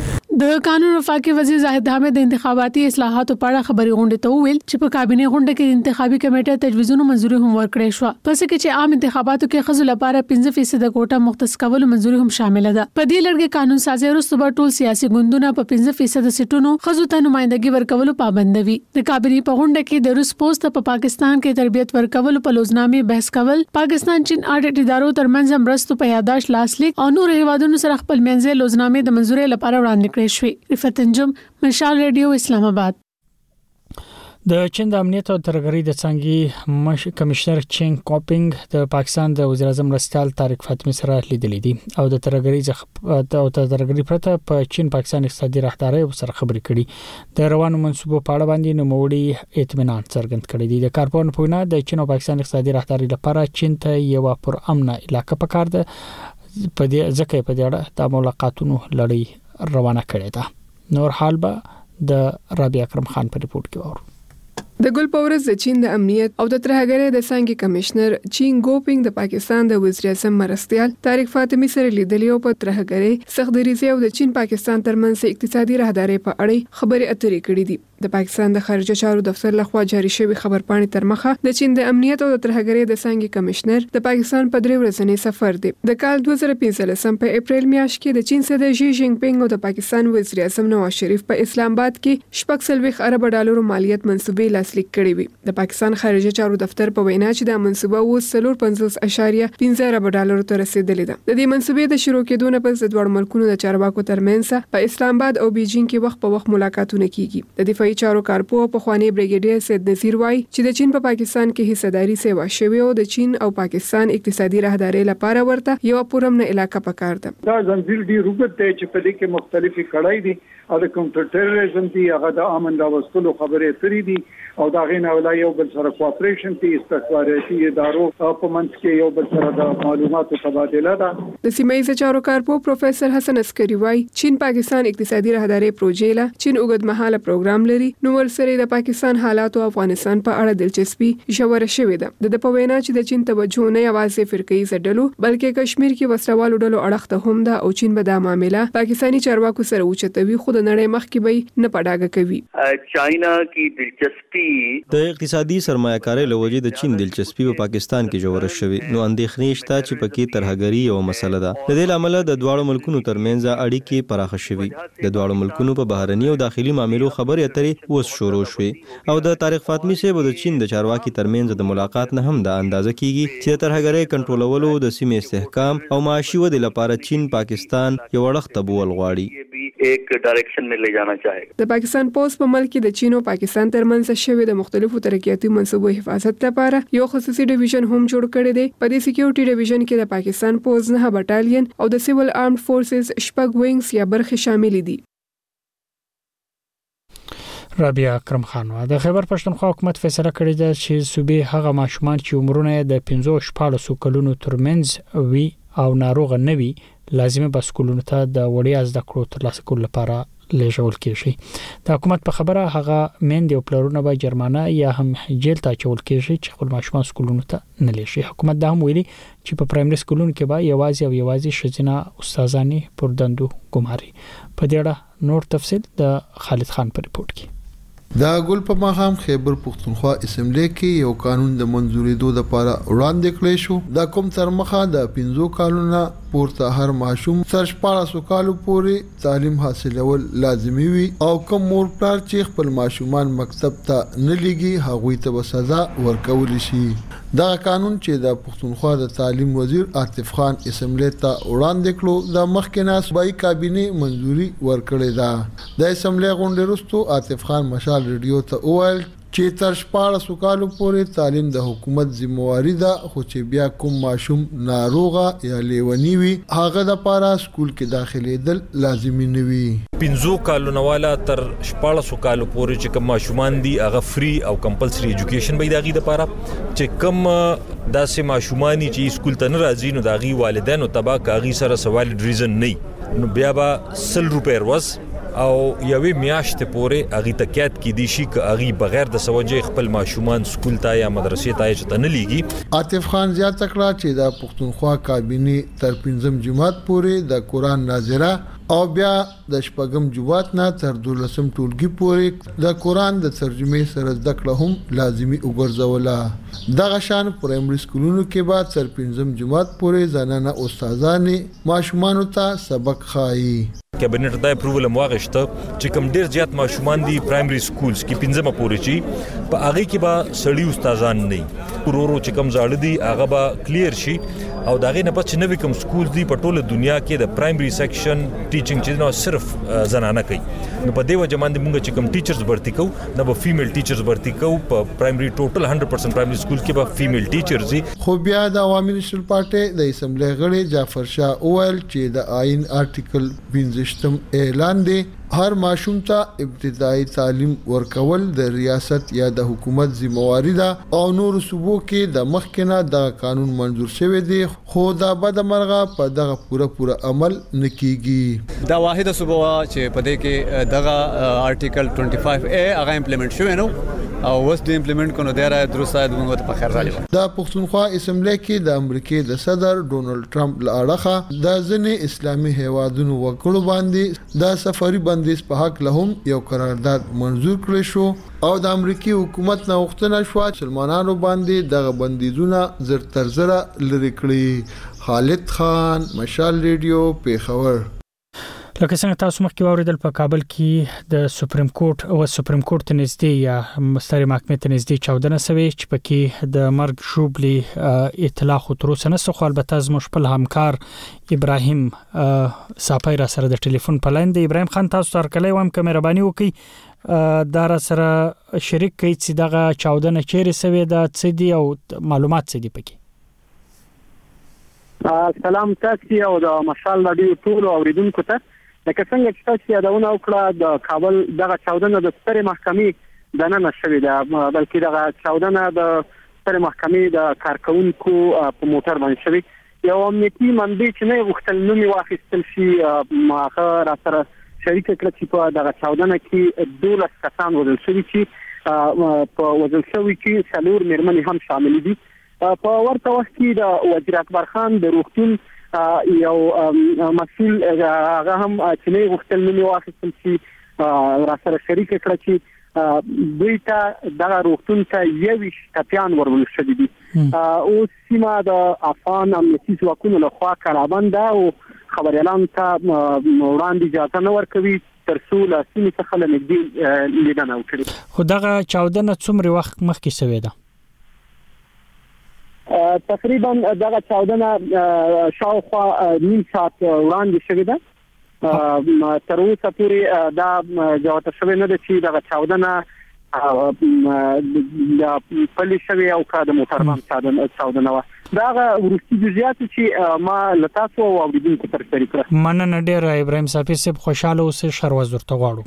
S17: د قانون وفاقي وزیر زاهد حامد د انتخاباتي اصلاحاتو په اړه خبري غونډه ته ویل چې په کابینه غونډه کې انتخابي کمیټه تجویزونو منځوري هم ورکړې شو پس کې چې عام انتخاباتو کې خزو لپاره 15% کوټه مختص کول منځوري هم شامل ده په دې لړ کې قانون سازي وروسته ټول سیاسي ګوندونه په 15% سیټونو خزو ته نمائندګي ورکول پابندوي د کابینه په غونډه کې د روس پوسټ په پاکستان کې تربیت ورکول په لوزنامې بحث کول پاکستان چین اډیټ ادارو ترمنځ مرستو په یاداش لاسلیک او نور هیوادونو سره خپل منځي لوزنامې د منځوري لپاره وړاندې کړې شوې رفعت انجم مشال ریډیو اسلام آباد
S5: د چین د امنیت او ترهګرۍ د څنګه کمشنر چینګ کوپینګ د پاکستان د وزیر اعظم مرستیال طارق فاطمی سره لیدلې دي او د ترهګرۍ پرته په چین پاکستان اقتصادي راهداري سره خبرې کړي د روانو منصوبو په اړه باندې نوموړي اطمینان څرګند کړی دی د کارپون په وینا د چین او پاکستان اقتصادي راهداري لپاره چین ته یو پر امن علاقه پکار ده په دې ځکه په دې اړه د ملاقاتونو لړۍ روانه کړې ده نور حال به د رابعه اکرم خان په ریپورت کې وره
S18: د ګل پورز د چین د امنیت او د ترهګرۍ د څنګه کمشنر چینګ کوپینګ د پاکستان د وزیر اعظم مرستیال طارق فاطمی سره لیدلی او په ترهګرۍ سختدریزي او د چین پاکستان ترمنځ اقتصادي راهداري په اړه خبرې اترې کړې دي د پاکستان د خارجه چارو دفتر لخوا جاري شوی خبرپاڼې تر مخه د چین د امنیت او د ترهګرۍ د څنګه کمشنر د پاکستان په 3 ورځنی سفر دی د کال 2015 په اپریل میاشت کې د چین صدر شي جین پینګ او د پاکستان وزیر اعظم نواز شریف په اسلام آباد کې $40 ارب ډالر مالیت منسوبې لاسلیک کړې وي د پاکستان خارجه چارو دفتر په وینا چې د منسوبه اوس 450.15 ارب ډالر ته رسیدلې ده د دې منسوبې د شروع کېدو نه پس د دوه ملکونو د چارواکو ترمنځ په اسلام آباد او بیجینګ کې وخت په وخت ملاقاتونه کیږي د دفاعي چارو کارپو په خوانی بریګیډیر سید نذیر وای چې د چین په پاکستان کې حصداري سیوا شوی او د چین او پاکستان اقتصادي راهداري لپاره ورته یو پرمنه علاقه پکار ده
S19: دا زنجیر دی روبت دی چې په دې کې مختلفي کړای دي او د کاونټر ټیرریزم دی هغه د امن راوستلو خبرې کړې دي او دا غینه ولای یو بل سره کوآپریشن دی استخباراتي ادارو په منځ کې یو بل سره د معلوماتو تبادله ده
S18: د سیمایي چارو کارپو پروفیسور حسن عسکری وای چین پاکستان اقتصادي راهداري پروژې لا چین اوږدمهاله پروګرام لري نو ورسره د پاکستان حالات او افغانستان په اړه دلچسپي ژوره شوې ده د پوینا چې د چین توجه نه یوازې فرقي زډلو بلکې کشمیر کې وسوالو ډلو اړخته هم ده او چین به دا معاملې پاکستانی چارواکو سره اوچتوي خو د نړۍ مخ کې به نه پډاګه کوي
S20: چاینا کی دلچسپي
S9: د اقتصادي سرمایه‌کارۍ لوجې د چین دلچسپي په پاکستان کې جوړه شوې نو اندېښنې شته چې پکې ترهګري یو مسله ده د دې لامل د دواړو ملکونو ترمنځ اړیکې پراخه شوې د دواړو ملکونو په بهرني او داخلي معاملو خبرې اترې اوس شروع شوې او د طارق فاطمی صاحب د چین د چارواکي ترمنځ د ملاقات نه هم د اندازه کیږي چې ترهګرۍ کنټرولولو د سیمې استحکام او معاشي ودې لپاره چین پاکستان یو اړخ ته بول غواړي
S20: ایک ډایرکشن میں لے جانا چاہے
S18: د پاکستان پوسټ په ملک کې د چین او پاکستان ترمنځ شوی د مختلفو ترقیاتي منصوبو حفاظت لپاره یو خصوصي ډیویژن هم جوړ کړی دی په دې سکیورټي ډیویژن کې د پاکستان پوسټ نه بټالین او د سیول آرمډ فورسز شپږ وینګز یا برخې شامل دي
S5: رابعه اکرم خان د خیبر پښتونخوا حکومت فیصله کړې ده چې صوبې هغه ماشومان چې عمرونه د 15-14 کلونو ترمنځ وي او ناروغ نه وي لازمه بسکولونو ته د وړیا زده کړو ترلاسه کولو لپاره لېږل کېږي د حکومت په خبره هغه میندې او پلرونه به جرمانه یا هم جیل ته چول کېږي چې خپل ماشومان سکولونو ته نه لېږي حکومت دا هم ویلي چې په پرایمري سکولونو کې به یوازې شزینه استادانې پر دندو ګماري په دې اړه نور تفصیل د خالد خان په ریپورت کې
S21: دا ګل په ماهم خیبر پښتونخوا اسمبلی کې یو قانون د منځورېدو لپاره وړاندې کړی شو دا کوم تر مخه د 15 کالونو پورته هر ماشوم تر 14 کالو پورې تعلیم حاصلول لازمي وي او کوم مور پلار چې خپل ماشومان مکتب ته نه لګي هغوی ته سزا ورکول شي دا قانون چې د پښتونخوا د تعلیم وزیر عاطف خان اسمبلی ته وړاندې کړو د مخکنه صوبایي کابینه منځوري ورکړې ده د اسمبلی غونډې وروسته عاطف خان مشال ریډیو ته وویل چې تر 14 کالو پورې تعلیم د حکومت ذمہواری ده خو چې بیا کوم ماشوم ناروغه یا لیونی وي هغه د پاره سکول کې داخليدل لازمي نه وي
S7: 15 کالو والا تر 14 کالو پورې چې کوم ماشومان دي هغه فری او کمپلسري ایجوکیشن به داغي د پاره چې کوم داسې ماشومان چې سکول ته نه راځي نو داغي والدین او تبا کاغي سره سوال ریزن نه نو بیا به 100 روپے ورځ او یوې میاشتې پورې اغي تکیات کې دي شي ک اغي بغیر د سوجې خپل ماشومان سکول ته یا مدرسې ته چې نه لېږي
S21: عاطف خان زیاته کړه چې د پښتونخوا کابینه تر 15 جماعت پورې د قران ناظره او بیا د شپږم جماعت نه تر 12م ټولګي پورې د قران د ترجمه سره زده کړه هم لازمی وګرځوله. دغه شان پرایمري سکولونو کې به تر 5م جماعت پورې زنانه استادانې ماشومان ته سبق خایي.
S7: کابینټ دا اپروول مواغشته چې کوم ډیر زیات ماشومان دي پرایمري سکولز کې 15مه پورې چی په هغه کې به سړی استادان نه ورورو چې کوم زاړه دي هغه به کلیر شي او داغه نه پڅ نوې کوم سکول دي په ټوله دنیا کې د پرایمري سیکشن ټیچینګ چې نو صرف زنانه کوي. نو په دې وجه باندې موږ چې کوم ټیچرز ورتي کو نه به فیمیل ټیچرز ورتي کو په پرایمري ټوټل 100% پرایمري سکول کې به فیمیل ټیچرز دي.
S21: خو بیا د عوامي نېشنل پارټي د اسمبلی غړي جعفر شاه اویل چې د آئین آرټیکل 15 اعلان دی هر ماشوم ته ابتدایي تعلیم ورکول د ریاست یا د حکومت ذمہواری ده او نور صوبو کې د مخکنه د قانون منظور شوی دی خو دا بد مرغه په دغه پوره عمل نکېږي.
S3: دا واحده صوبه چې په دې کې دغه آرټیکل 25A هغه امپلیمنٹ شوی نو او وس د امپلیمنٹ کونو ډیره درسته د موږ ته په خیر راځي.
S21: د پښتونخوا اسمبلی کې د امریکای د صدر ډونالد ټرمپ لاړه د ځنې اسلامي هیوادونو وکړو باندې د سفاري بندیز په حق له هم یو قرارداد منزور کړی شو او د امریکای حکومت نه وختنه شو مسلمانانو باندې دغه بندیزونه زر تر زر لري کړی. خالد خان، مشال ریډیو، پیښور.
S5: لکه څنګه تاسو مخکې واوریدل په کابل کې د سپریم کورټ او سپریم کورټ ته نږدې یا مستری محکمې ته نږدې چاودنه شوې چې پکې د مرګ شوبلي اطلاع خو تر اوسه نه خو البته زموږ خپل همکار ابراهیم صافی را سره د ټلیفون په لاین دی. ابراهیم خان تاسو تر کله وایم که مهرباني وکړئ دا را سره شریک کړئ چې دغه چاودنه چیرې شوې ده څه دي او معلومات څه دي پکې.
S22: سلام تاسو او د مشال رادیو ټول اوریدونکو ته. لکه څنګه چې تاسو یادونه وکړه د کابل دغه چاودنه د سترې محکمې د نن شوې ده بلکې دغه چاودنه د سترې محکمې د کارکونکو په موټر باندې شوې. یو امنیتي منبع چې نه غوښتل نوم واخیستل شي ماخه را سره شریک کړ چې په دغه چاودنه کې 12 کسان وژل شوي چې په وژل شوي کې څلور مېرمنې هم شامل دي. په ورته وخت کې د وزیر اکبر خان د روغتون یو مسؤل هغه هم چې نه غوښتل نوم واخیستل شي را سره شریک کړ چې دوی ته دغه روغتون ته 21 ټپیان ورول شوي دي. او سیمه د افغان امنیتي ځواکونو لخوا کارابند او خبريالان ته وړاندې اجازه نه ورکوي تر څو له سیمې څخه لنږدې لیدنه وکړي.
S5: خو دغه چاودنه څومره وخت مخکې شوې ده؟
S22: تقریبا دغه چاودنه شاوخوا نیم ساعت وړاندې شوې ده. تر اوسه پورې دا جوته شوې نه ده چې دغه چاودنه د پولیس شوی او کا د موټر باندې چاودنه و. دا ورستي جزئیات چې ما لتاسو او اوریدونکو تر شریک کړه.
S5: مننه ډیر ابراهیم صافی صاحب، خوشاله اوسئ، شروز ورته غواړو.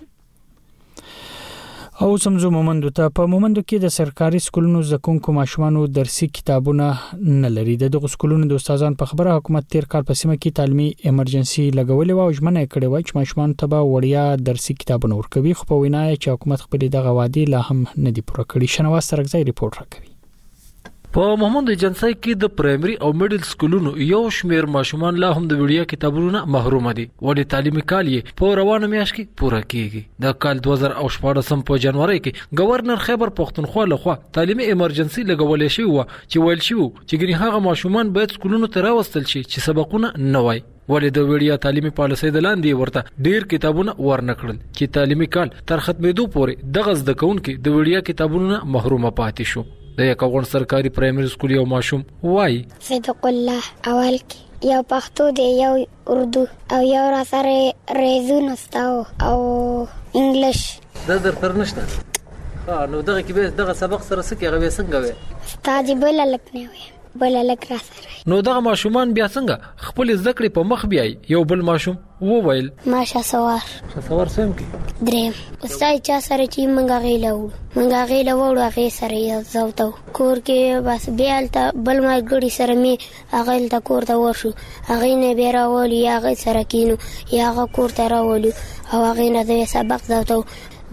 S5: او سمزو مومندو ته په مومندو کې د سرکاري سکولونو زکونکو ماشومانو درسي کتابونه نه لري. دغه سکولونو د استادانو په خبره حکومت تیر کال په سیمه کې تعلیمي ایمرجنسي لګولې و او ژمنه کړې و چې ماشومان ته به وړیا درسي کتابونه ورکوي، خو په وینا چې حکومت خپل دغه وعده لا هم نه دی پوره کړی. شنواز سرګزای ریپورت راکوي.
S23: په محمد ایجنسی کې د پرایمري او میډل سکولونو یو شمیر ماشومان لا هم د وړیا کتابونو محروم دي. ولې تعلیمي کال یې په روانه میاشت کې پوره کیږي. د کال 2014 په جنوري کې گورنر خیبر پختونخوا لخوا تعلیمي ایمرجنسي لګولې شوی و چې ویل شو چې ګنې هغه ماشومان باید سکولونو ته راوستل شي چې سبقونه نه وای. ولې د وړیا تعلیمي پالیسۍ د لاندې ورته ډیر کتابونه ورنکړل چې تعلیمي کال تر ختمېدو پورې دغه زده کوونکي د وړیا کتابونو محروم پاتې شو. د یکاون سرکاري پرایمري سکول یو ماشوم وای
S24: صدق الله اول کې یو پښتو دی یو اردو او یو را سره ریزون استاو او انګلیش
S23: دا درتر نشته. نو دغه کې دغه سبق سره سکه غوي څنګه وي
S24: استاد بل لکنه وي بل لک را سره.
S23: نو دغه ماشومان بیا څنګه خپل ذکر په مخ بیاي؟ یو بل ماشوم وویل
S24: ماشا سوار
S23: سم کې
S24: دریم استاد چا سره چې منګه غیله وړو هغه سره یو زوتو کور کې بس بیالته بل ما ګړي سره می هغه ته کور ته ورشو هغه نه بیره ولي هغه سره کینو هغه کور ته راولو او هغه نه د سبق زوتو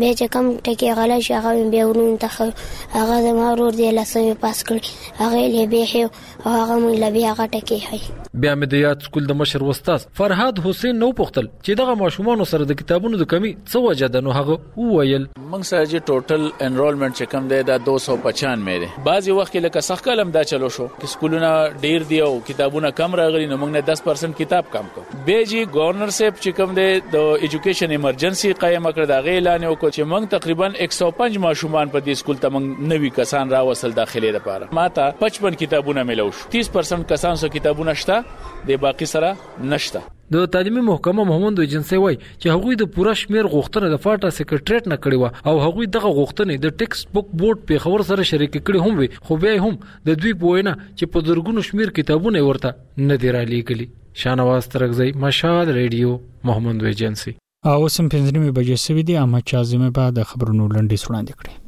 S24: بیا چې کم ټکی غلا شي هغه بیا ورون ته هغه زما ورور دی لسمه پاس کړ هغه یې به او هغه مونږ لا بیا هغه ټکی هي.
S23: بیا مې د یاد سکول د مشر استاد فرهاد حسین نو پختل چې دغه ماشومان سره د کتابونو د کمی څه وجه ده نو هغه وویل
S1: موږ سره چې ټوټل انرولمنت چې کم دی دا 295 دی. بعضی وخت کې لکه سخت کلم دا چلو شو چې سکولونه ډیر دی او کتابونه کم راغلي نو موږ نه 10% کتاب کم کو. به جی گورنر صاحب چې کم دی د ایجوکیشن ایمرجنسي قائم کړ دا غي اعلان وکړ چې موږ تقریبا 105 ماشومان په دې سکول ته موږ نوي کسان را وصل داخلي لپاره. ماته 55 کتابونه ملو شو. 30% کسان سو کتابونه شته د باقي سره نشته.
S23: د تعلیمي محکمه محمد ایجنسی وای چې هغوی د پوره شمیر غوښتنه د فاټا سیکریټریټ نه کړی و او هغوی دغه غوښتنې د ټیکسټ بوک بورډ په خبر سره شریک کړي هم وي خو بیا هم د دوی په وینا چې په درګونو شمیر کتابونه ورته نه دی را لېږلي. شانواز ترغزی مشال ریډیو محمد ایجنسی.
S5: او سم 5 بجې سوي دي اما چازمه بعد خبرونو لنډي وړاندې کړي.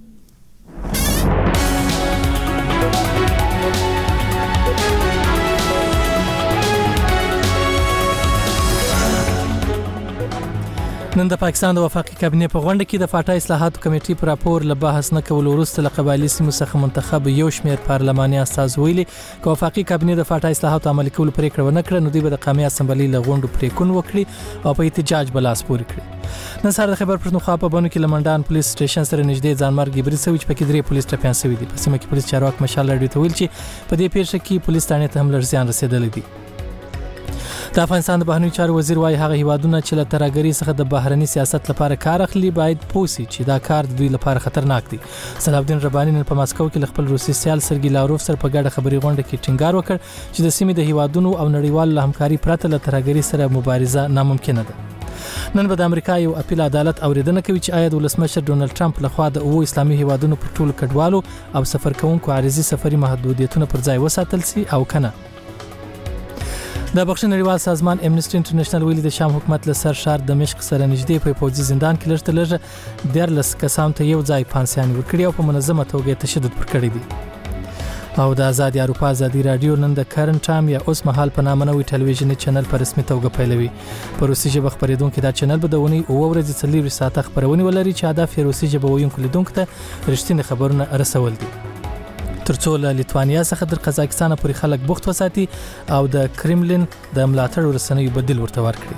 S4: نن د پاکستان د وفاقي کابینې په غونډه کې د فاټا اصلاحاتو کمیټې پر راپور له بحث نه کول وروسته له قبایلي سیمو څخه منتخب یو شمېر پارلماني استاد ویلي چې وفاقي کابینې د فاټا اصلاحاتو عملي کول پریکړه ونه کړه نو دوی به د قومي اسمبلی له غونډو پریکون وکړي او په احتجاج بلاس پوري کړي. نن سهار د خبر پښتونخوا په بانو کې لمنډان پولیس سټیشن سره نږدې ځانمرګي بری سوي چې پکې 3 پولیس ټپيان سوي دي. په سیمه کې پولیس چارواک مشال لړډي ته ویل چې په دې پیښه کې پولیس ثانې ته هم لږ زیان رسیدلی دی. د افغانستان د بهرنیو چارو وزیر وايي هغه هیوادونه چې له ترهګرۍ څخه د بهرني سیاست لپاره کار اخلي باید پوسي چې دا کار د دوی لپاره خطرناک دی. صلاح الدین رباني نن په ماسکو کې خپل روسي سیال سرګي لاروف سره په ګډه خبري غونډه کې ټینګار وکړ چې د سیمې د هیوادونو او نړیوالو همکاري پرته له ترهګرۍ سره مبارزه ناممکنه ده. نن به د امریکا یو اپیل عدالت اوریدنه کوي چې آیا د ولسمشر ډونالد ټرمپ لخوا د اسلامي هیوادونو پر ټولو کډوالو او سفر کوونکو عارضي سفري محدودیتونه پر ځای وساتل سي او کنه. د بخښنې نړیوال سازمان امنیسټي انټرنیشنل ویلي د شام حکومت له سر شهر دمشق سره نږدې په پوځي زندان کې لږ تر لږه 14 کسان ته یو ځای پانسیان ورکړي او په منظمه توګه تشدد پر کړی دي. او د آزادي اروپا آزادي رادیو نن د کرنټ ټایم یا اوس مهال په نامه نوې ټلویزیوني چینل په رسمي توګه پیلوي. په روسي ژبه خبرېدونکو دا چینل به د ونی او ورځې 4 ساعته خبرونه ولري چې هدف یې روسي ژبه ویونکو لیدونکو ته رښتینی خبرونه رسول دي. ترڅو له لیتوانیا څخه در قزاقستان پورې خلک بوخت وساتي او د کرملین د ملاتړ ورسنوي بدیل ورته ورکړي.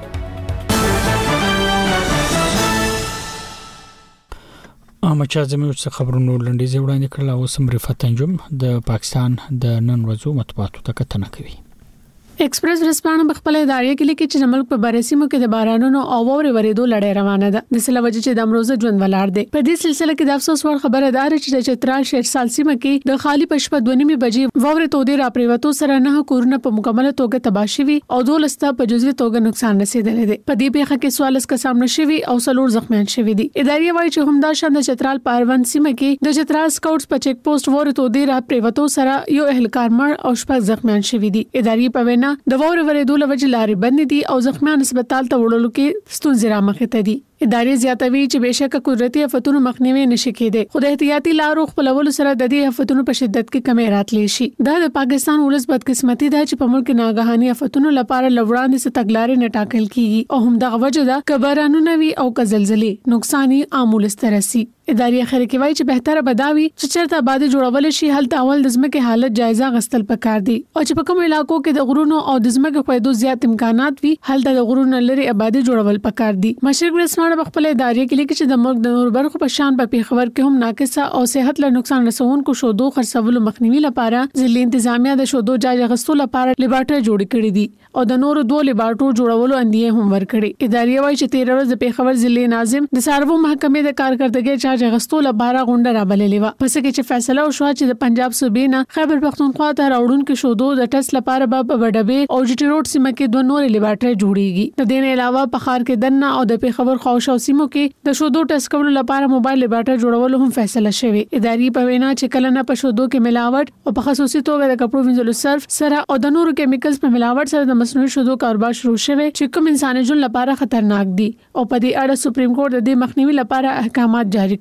S5: اما زموږ څخه خبرونو لنډیز وړاندې کړل او سم رفعت انجم د پاکستان د نن ورځو مطبوعاتو ته کتنه کوي.
S17: ایکسپریس ورسپانه په خپل ادارې کې لیکي چې ملک په برسیمو کې د بارانونو او وورې ورېدو لړۍ روانه ده. د سله وجه چې د امروزه ژوند ولاړ دی. په دې سلسله کې د افسوس وړ خبره ده چې د چترال شهر سالسیمه کې د خالی پښپ 2:30 بجې وورې تودې را پریوتو سره نه کورونه په مکمله توګه تباہ شوي او 12 ته په جزوي توګه نقصان رسیدلی دی. په دې پیښه کې 14 کسان شوي او 4 زخمیان شوي دي. ادارې وايي چې همدا شان د چترال پاروان سیمه کې د چترال سکاوټس په چیک پوسټ وورې تودې را پریوتو سره یو اهلکار مړ او 6 زخمیان شوي دي. ادارې په وینا د وورې دوله وجه لارې بند دي او زخمیان هسپتال ته وړلو کې ستونزې رامخې ته دي. ادارې زیاتوي چې بهشکه قدرتي آفتونو مخنیوي نشي کېدای خو د احتیاطي لارو خپلولو سره د دې آفتونو په شدت کې کمی راتلی شي. دا د پاکستان ولس بدقسمتي ده چې په ملک ناګهاني آفتونو لپاره لوړاندې څه تګلارې نه ټاکل کیږي او هم دغه وجه ده کبرانونه وی او کزلزلې نقصان عامول استرسي. ادارې اخر کې وایي چې بهتره بداوي چې چرته آباد جوړول شي هلته اول د ځمکې حالت جایزه غستل پکار دي او چې په کوم علاقو کې د غرونو او د ځمکې خویدو زیات امکانات وي هلته د غرونو لري آبادی جوړول پکار دي. مشرق ورسمانه خپل ادارې کې لیکي چې د ملک د نور برخو په شان په پیښور کې هم ناقصه او صحت له نقصان رسونکو شودو خرڅولو مخنیوي لپاره ځلې انتظامیه د شودو جاج غستو لپاره لیبارټري جوړ کړې دي او د نورو 2 لیبارټو جوړولو اندیه هم ورکړي. ادارې وايي چې 13 ورځې د پیښور ضلع ناظم د سارو محکمې د کارکړدګۍ جاج غستو لپاره غونډه را بللې و. پس کې چې فیصله وشو چې د پنجاب صوبې نه خیبر پختونخوا ته راوړونکو شودو د ټیسټ لپاره په وډبې او جټي روډ سیمه کې 2 نور لیبارټري جوړیږي. د دې نه علاوه په خار کې دنه او د پیښور خوشو سیمو کې د شودو ټیسټ کولو لپاره موبایل لیبارټري جوړولو هم فیصله شوه. ادارې په وینا چې کله نه په شودو کې ملاوټ او په خصوصي توګه د کپړو وینځلو صرف سره او د نورو کیمیکلز په ملاوټ سره د مصنوعي شودو کاروبار شروع شوه چې کوم انساني ژوند لپاره خطرناک دي او په دې اړه سپریم کورټ د دې مخنیوي لپاره احکامات جاری کړي.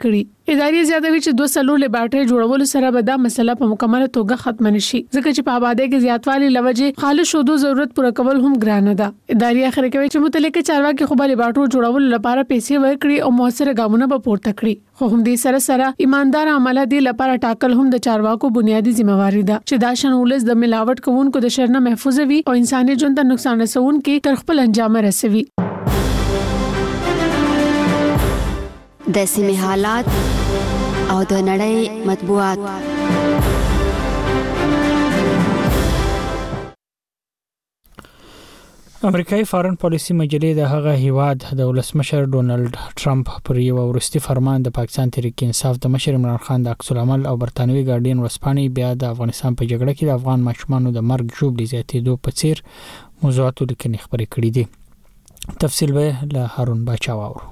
S17: ادارې زیاتوي چې 200 لیبارټري جوړول سره به دا مسله په مکمل توګه ختم نشي ځکه چې په آبادی کې زیاتوالی لوجه خالص شودو ضرورت پوره کول هم ګرانه ده. ادارې اخر کوي چې متعلقه چارواکي خو به لیبارټري جوړول لپاره پیسې ورکړي او موثر ګامونه به پورته کړي خو هم دې سره ایماندار عمله دي لپاره ټاکل هم د چارواکو بنیادی ذمہواری ده چې دا شان ولز د ملاوټ کوونکو د شر نه محفوظ وي او انساني ژوند ته نقصان رسونکي تر خپل انجام رسوي.
S2: د سیمې حالات او د نړۍ مطبوعات.
S5: امریکایي فارن پالیسي مجلې د هغه هیواد د ولسمشر ډونالد ټرمپ پر یو ورستي فرمان د پاکستان تحریک انصاف د مشر عمران خان د عکس العمل او برتانوي ګارډین ورسپانې بیا د افغانستان په جګړه کې د افغان ماشومانو د مرګ ژوبلې زیاتېدو په څیر موضوعاتو لیکنې خبرې کړې دي. تفصیل به له هارون باچا واورو.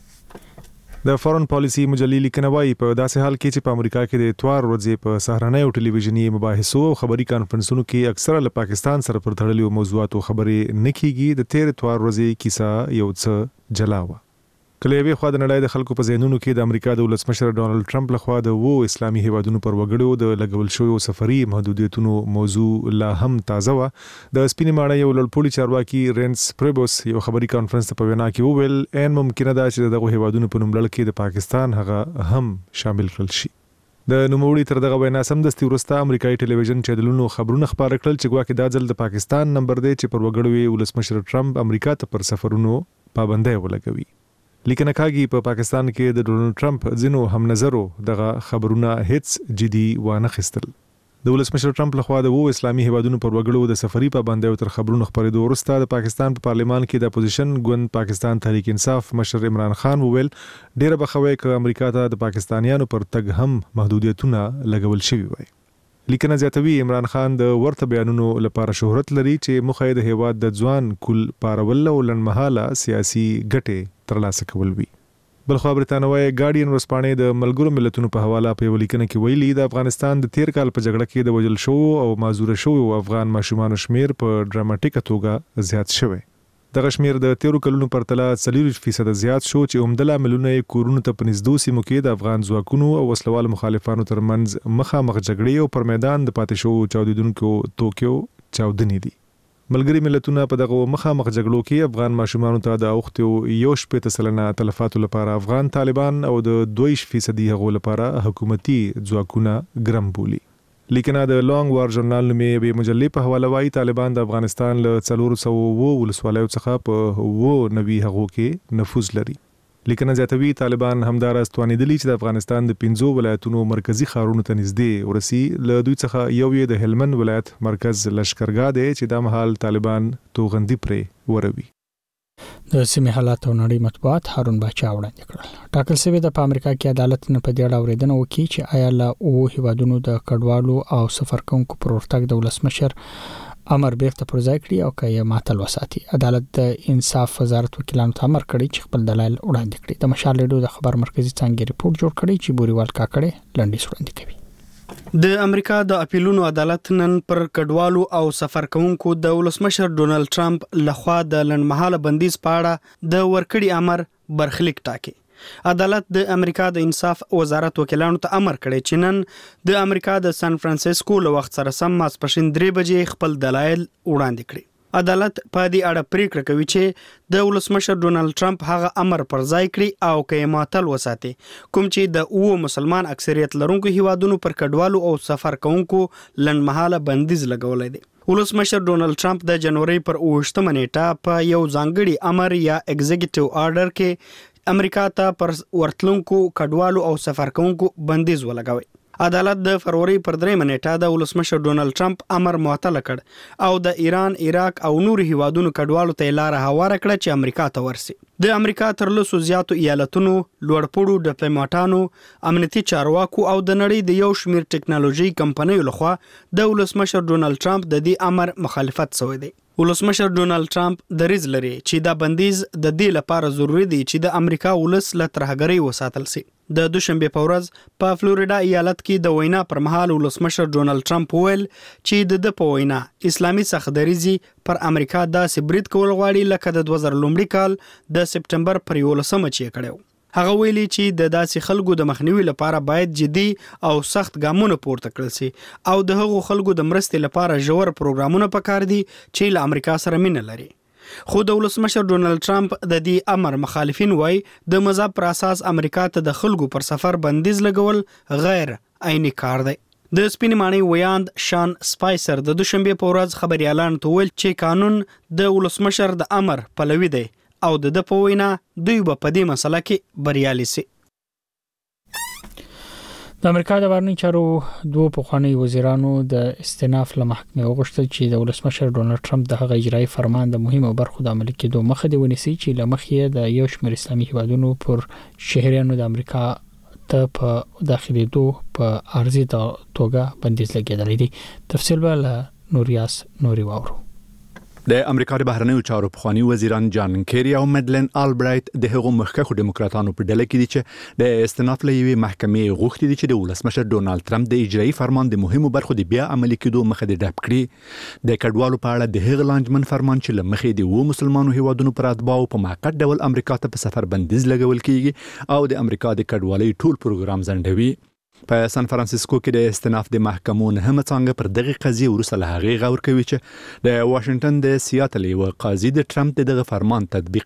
S6: د فارن پالیسي مجلې لیکنه وايي په داسې حال کې چې په امریکا کې د اتوار ورځې په سهارنۍ او ټلویزیونی مباحثو او خبري کانفرنسونو کې اکثره له پاکستان سره پر تړلو موضوعاتو خبرې نه کیږي. د تیر اتوار ورځې کیسه یو څه جلا و. کله یې خو د نړۍ د خلکو په ذهنونو کې د امریکا د ولسمشر ډونالد ټرمپ لخوا د اسلامي هیوادونو پر وګړو د لګول شوی سفري محدودیتونو موضوع لا هم تازه و. د سپینې ماڼۍ یو لړپوړي چارواکي رینس پریبوس یو خبري کانفرنس په وینا کې وویل ان ممکنه ده چې دغه هیوادونو په نوملړ کې د پاکستان هغه هم شامل کړل شي. د نوموړي تر دغه وینا سمدستي وروسته امریکایي ټلویزیون چینلونو خبرونه خبره کړل چې ګواکې دا ځل د پاکستان نمبر دی چې پر وګړو ولسمشر ټرمپ امریکا ته پر سفرونو پابندۍ ولګوي. لیکنه کاږي په پاکستان کې د ډونالد ټرمپ ځینو هم نظرو دغه خبرونه هیڅ جدي وانه خستل. د ولسمشر ټرمپ لخوا د اسلامي هیوادونو پر وګړو د سفري پابندۍ تر خبرونو خبرېدو وروسته د پاکستان په پارلمان کې د اپوزیشن ګوند پاکستان تحریک انصاف مشر عمران خان وویل ډیره بخوي ک امریکا ته د پاکستانیانو پر تګ هم محدودیتونه لګول شوی وای. لیکنه زیاتوي عمران خان د ورته بیانونو لپاره شهرت لري چې مخې د هیواد د ځوان کل پارول او لنمحاله سیاسي ګټه ترلاسه کول وی. بلخو برتانوي ګارډین ورسپانې د ملګرو ملتونو په حواله په لیکنه کې ویلي د افغانستان د تیر کال په جګړه کې د وژل شو او معذور شو افغان ماشومان شمیر په ډراماټیکه توګه زیات شوی. دغه شمیر د 13 کلونو پرتله 40% زیات شو چې عمدله ملونه کورونو ته پنځدو سیمو کې د افغان ځواکونو او وسلوال مخالفانو ترمنځ مخامخ جګړې او پر میدان د پاتې شو چاودیدونکو توکیو چاودنې دي. ملګری ملتونه په دغه مخامخ جګړو کې افغان ماشومانو ته د اوختو 1% تلفاتو لپاره افغان طالبان او د 2% هغو لپاره حکومتي ځواکونه ګرم بولي. لیکنه د لانګ وار ژورنال نومې به مجلې په حواله وايي طالبان د افغانستان له 400 ولسوالیو څخه په 90 هغو کې نفوذ لري. لیکنه زیاتوي طالبان همدار استوانیدلی چې د افغانستان د 15 ولایتونو مرکزی ښارونو ته نږدې ورسي. له دوی څخه یو یې د هلمند ولایت مرکز لشکرګاه دی چې د مهال طالبان توغندي پرې وروي.
S5: د سیمې حالات او نړۍ مطبوعات هارون باچا وړاندې کړل. ټاکل شوی د امریکا کې عدالت نه په دې اړه اوریدنه وکړي چې آیا له هیوادونو د کډوالو او سفر کوونکو پر ورتګ د ولسمشر امر بیرته پر ځای کړي او که یې معطل وساتي. عدالت د انصاف وزارت وکیلانو ته امر کړی چې خپل دلایل وړاندې کړي. د مشال ریډیو د خبر مرکزی څنګه ریپورت جوړ کړی چې بوريوال کاکړه لنډیس وړاندې کوي.
S8: د امریکا د اپیلونو عدالت نن پر کډوالو او سفر کوونکو د ولسمشر ډونالد ټرمپ لخوا د لنډمحاله بندیز په اړه د ورکړی امر برخلیک ټاکي. عدالت د امریکا د انصاف وزارت وکیلانو ته امر کړی چې نن د امریکا د سان فرانسیسکو له وخت سره سم ماسپښین 3 بجې خپل دلایل وړاندې کړي. عدالت په دې اړه پریکړه کوي چې د ولسمشر ډونالد ټرمپ هغه امر پر ځای کړي او که یې معطل وساتي کوم چې د مسلمان اکثریت لرونکو هیوادونو پر کډوالو او سفر کوونکو لنډمحاله بندیز لګولای دی. ولسمشر ډونالد ټرمپ د جنوري پر 8 نیټه په یو ځانګړي امر یا ایگزیکټیو آرډر کې امریکا ته پر ورتلونکو کډوالو او سفر کوونکو بندیز ولګوي. عدالت د فروری پر 3 نیټه د ولسمشر ډونالد ټرمپ امر معطل کړ او د ایران، عراق او نور هیوادونو کډوالو ته لار هواره کړه چې امریکا ته ورسي. د امریکا تر لسو زیاتو ایالتونو، لوړپوړو ډیپلوماټانو، امنیتي چارواکو او د نړۍ د یو شمیر ټیکنالوژي کمپنیو لخوا د ولسمشر ډونالد ټرمپ د دې امر مخالفت شوی دی. ولسمشر ډونالد ټرمپ دریځ لري چې دا بندیز د دې لپاره ضروری دی چې د امریکا ولس له ترهګرۍ وساتل شي. د دوشنبه په ورځ په فلوریدا ایالت کې د وینا پر مهال ولسمشر ډونالد ټرمپ ویل چې د په وینا اسلامي سخدریزي پر امریکا د سبرید کول غواړي لکه د 2000 لومړي کال د سپټمبر پر 11 چې کړو. هغه ویلي چې د داسې خلکو د مخنیوي لپاره باید جدي او سخت ګامونه پورته کړل شي او د هغو خلکو د مرستې لپاره ژور پروګرامونه پکار دي چې له امریکا سره مینه لري. خو د ولسمشر ډونالد ټرمپ د دې امر مخالفین وایي د مذهب پر اساس امریکا ته د خلکو پر سفر بندیز لګول غیر عیني کار دی. د سپینې ماڼۍ ویاند شان سپایسر د دوشنبه په ورځ خبريالان ته ویل چې قانون د ولسمشر د امر پلوي دی او د په وینا دوی په دې مسله کې بریالي سي.
S5: د امریکا د بهرنیو چارو دوه پخوانی وزیرانو د استئناف له محکمې وغوښتل چې د ولسمشر ډونالد ټرمپ د هغه اجرایي فرمان د مهمو برخو د عملي کېدو مخه دی ونیسي چې له مخې د یو شمېر اسلامي هیوادونو پر شهریانو د امریکا ته په داخليدو په عارضي توګه بندیز لګیدلی دی. تفصیل ول نوریاس نوري واورو.
S10: د امریکا د بهرنیو چارو پخوانی وزیران جان کیری او مدلن البرایت د هغو مخکښو دیموکراتانو په ډله کې دي چې د استئناف لوي محکمې غوښتي دي چې د ولسمشر ډونالد ټرمپ د اجرایي فرمان د مهمو برخو د بیا عملي کېدو مخه د ډب کړي. د کډوالو په اړه د هغه لانجمن فرمان چې لمخې د و مسلمانانو هیوادونو پر اتباعو په موقت ډول امریکا ته په سفر بندیز لګول کیږي او د امریکا د کډوالۍ ټول پروګرام ځنډوي. په سان فرانسیسکو کې د استئناف د محکمو نه هم څنګه پر دغه قضیه ورسره له هغه غور کوي چې د واشنگټن د سیاتل یو قاضي د ټرمپ دغه فرمان تطبیق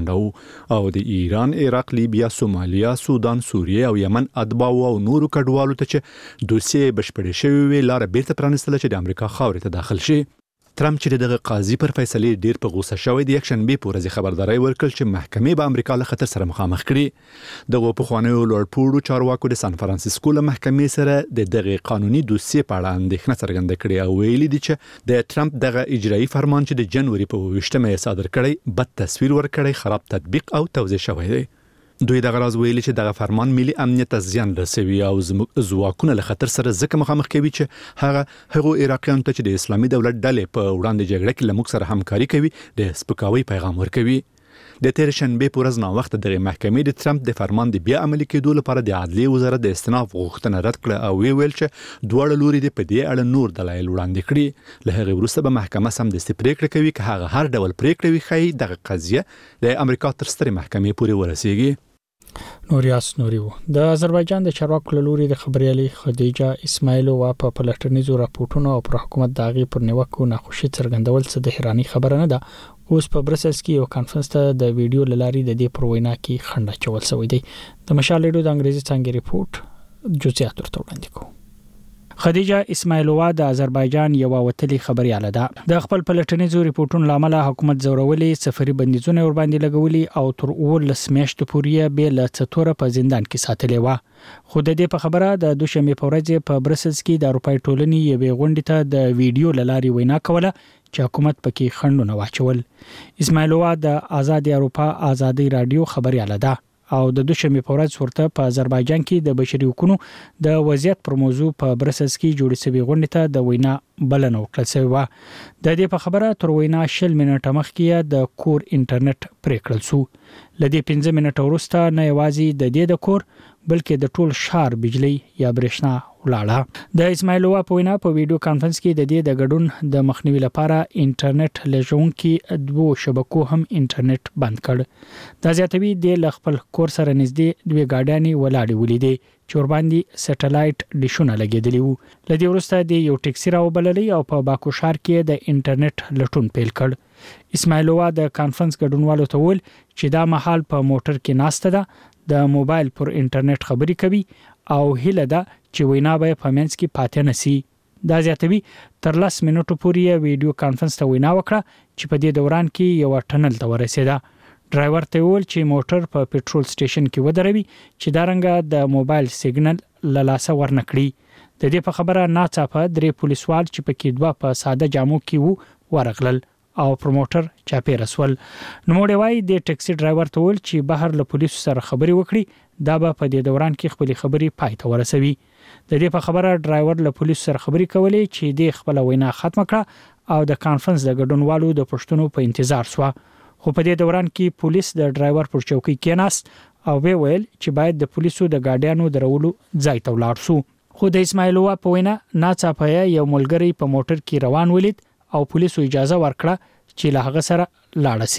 S10: وزنډو او د ایران، عراق، لیبیا، سومالیا، سودان، سوریه او یمن اتباع او نورو کډوالو ته چې دوسیه بشپړې شوی وی لار بیرته پرانستل چې د امریکا خاورې ته داخل شي. ټرمپ چې دغه قاضي پر فیصله ډیر په غوسه شوی دی، یکشنبه په ورځ خبرداري ورکړ چې محکمې به امریکا له خطر سره مخامخ کړي. دغه په خوانیو لوړ پوړو چارواکو د سان فرانسیسکو له محکمې سره دغه قانوني دوسیه په اړه اندېښنه څرګنده کړې او ویلي دي چې د ټرمپ دغه اجرایي فرمان چې د جنوري په 28مه صادر کړی بد تصویر ورکړی، خراب تطبیق او توضیح شوی دی. دوی دغه راز ویلي چې دغه فرمان ملي امنیت ته زیان رسوي او ځواکونه له خطر سره ځکه مخامخ کوي چې هغه عراقیانو ته چې د اسلامي دولت ډلې په وړاندې جګړه کې له موږ سره همکاري کوي د سپکاوي پیغام ورکوي. د تیر شنبه په ورځ نو وخت د محکمې د ټرمپ د فرمان د بیا عملي کېدو لپاره د عدلي وزارت د استئناف غوښتنه رد کړه او ویل چې دوه لوري د په دې اړه نور دلایل وړاندې کړي. له هغه وروسته به محکمه سم د پریکړه کوي چې هغه هر ډول پریکړه وي خي دغه قضیه د امریکا تر سترې محکمې پورې ورسیږي.
S5: نوریاس نوری وو. د آذربایجان د چارواکو لوري د خبريالي خدیجه اسماعیلووا په پلټنیزو راپورټونو او پر حکومت داغي پر نیوکو ناخوشي څرګندول څه د حیرانی خبره نه ده. اوس په برسلز کې یو کانفرنس ته د ویډیو لاري د دې پر وینا کې خنډ چول شوی دی. د مشال ریډیو د انګریزي څنګه ریپورت جوړیات ورته وړاندې کوي. خدیجه اسماعیلووا د آذربایجان یو وتلی خبرياله ده. د خپل پلټنیزو ریپورتونو لامل حکومت زورولې سفري بندیزونه ور باندې لګولي او تر 19 میاشتو پورې به له څتوره په زندان کې ساتلې و. خو د دې په خبره د دوشنبه په ورځ په برسلز کې د اروپای ټولنې یوې غونډې ته د ویډیو لاري وینا کوله چې حکومت پکې خنډونه واچول. اسماعیلووا د آزاد اروپا آزادي رادیو خبرياله ده او د دوشنبه په ورځ ورته په آذربایجان کې د بشري حقوقو د وضعیت پر موضوع په برسلز کې جوړې شوی غونډې ته د وینا بلنه وکړل شوې و. د دې په خبره تر وینا 10 منټه مخکې د کور انټرنیټ پرې کړل شو. لدې 15 منټه وروسته نه یوازې د دې د کور بلکې د ټول شهر بجلی یا برېښنا ولاړه. د اسماعیلووا په وینا په ویډیو کانفرنس کې د دې د ګډون د مخنیوي لپاره انټرنیټ لژونکي دوه شبکو هم انټرنیټ بند کړ. دا زیاتوي د خپل کور سره نږدې دوه ګاډیانې ولاړې ولیدې چې ور باندې سټلایټ ډیشونه لګیدلی وو. لدې وروسته د یو ټیکسي راوبللی او په باکو شهر کې د انټرنیټ لټون پیل کړ. اسماعیلووا د کانفرنس ګډونوالو ته ویل چې دا مهال په موټر کې ناشته ده، د موبایل پر انټرنیټ خبري کوي او هله ده چې وینا به په منځ کې پاتې نسی. دا زیاتوي تر 10 منټو پورې ویډیو کانفرنس ته وینا وکړه چې په دې دوران کې یو ټنل ته ورسېده. ډرایور ته ویل چې موټر په پېټرول سټیشن کې ودروي چې دا رنګه د موبایل سیګنل لاسه ورنکړي. د دې په خبره ناڅاپه درې پولیسوال چې پکې دوه په ساده جامو کې وو ورغلل او پروموټر چاپی رسول. نو موږ وایي د ټیکسي ډرایور ته ویل چې بهر له پولیسو سره خبري وکړي، دا به په دې دوران کې خپل خبري پای ته ورسوي. د دې په خبره ډرایور له پولیسو سره خبري کولې چې د خپل وینا ختم کړه او د کانفرنس د ګډونوالو د پښتنو په انتظار شو. خو په دې دوران کې پولیس د ډرایور پر چوکۍ کېناست او ویل چې باید د پولیسو د گاډیانو درولو ځای ته ولاړ شو. خو د اسماعیلووا په وینا ناڅاپه یو ملګری په موټر کې روان ولید او پولیسو اجازه ورکړه چې له هغه سره لاړ شي.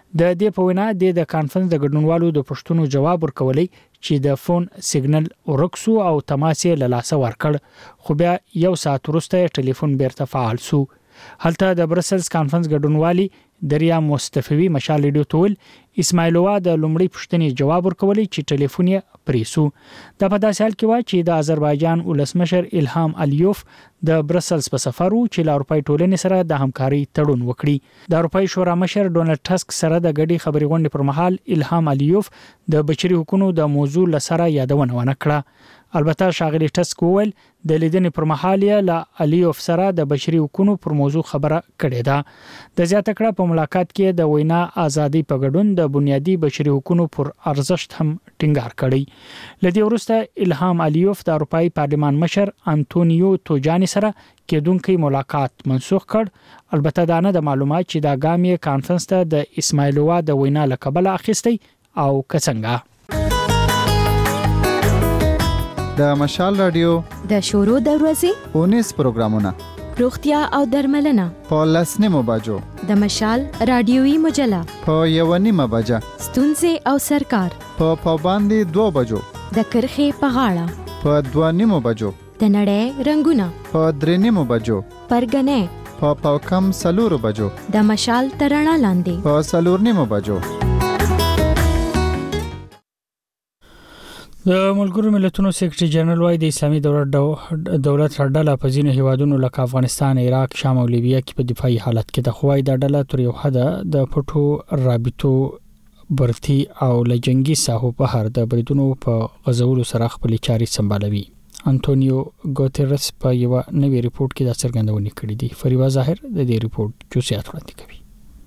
S5: د دې په وینا د کانفرنس د ګډونوالو د پښتنو جواب ورکولې چې د فون سیګنل ورکسو او تماس یې له لاسه ورکړ خو بیا یو ساعت وروسته ټلیفون بیرته فعال شو. هلته د برسلز کانفرنس ګډونوالي دریا مصطفی مشال ریډیو تول اسماعیلوا د لومړی پښتني جواب ورکولې چې ټلیفون یې پریسو. د په داسې حال کې و چې د آذربایجان ولسمشر الهام الیوف د برسلز په سفر و چې له اروپای ټولنې سره د همکاري تړون وکړي. د اروپای شورا مشر ډونالد ټسک سره د غړي خبري غونډې پر مهال الهام الیوف د بشري حقوقو د موضوع لسره یادونه ونکړه. البته شاغلی ټسک وویل د لیدنې پر مهال یې له الیوف سره د بشري حقوقو پر موضوع خبره کړې ده. د زیاته کړه په ملاقات کې د وینا ازادي په ګډون د بنیادی بشري حقوقو پر ارزښت هم ټینګار کړی. لدی ورسته الهام الیوف د اروپای پارلمان مشر انټونیو توجانی سره کېدونکې ملاقات منسوخ کړ. البته دا نه د معلومات چې د ګامي کانفرنس ته د اسماعیلوا د وینا لقبل اخیستی او کڅنګا.
S11: د مشال رادیو
S12: د شورو د ورځې
S11: 19 پروګرامونه
S12: روغتیا او درملنه
S11: په لسنیمو بجو
S12: د مشال رادیوي مجله
S11: په یونیمه بجه
S12: ستونزې او سرکار
S11: په پابندي 2 بجو
S12: د کرخې په غاړه
S11: په 2 بجو
S12: د نړۍ رنگونه
S11: په 3 بجو
S12: پرګنې
S11: په کم 4 بجو
S12: د مشال ترانه لاندې
S11: په 4 بجو.
S5: د ملګرو ملتونو سیکریټري جنرال وايي د اسلامي دولت ډله په ځینو هیوادونو لکه افغانستان، عراق، شام او لیبیا کې په دفاعي حالت کې د خوای د ډله تر یو حد د پټو رابطو برتي او لجنګي ساحو په هر د بریدونو په غزولو سره خپل چاري سمبالوي. انټونیو ګوتيرس په یو نوې ریپورت کې دا څرګندونه کړې دي. فریبا ظاهر د دې ریپورت جزئیات وړاندې کوي.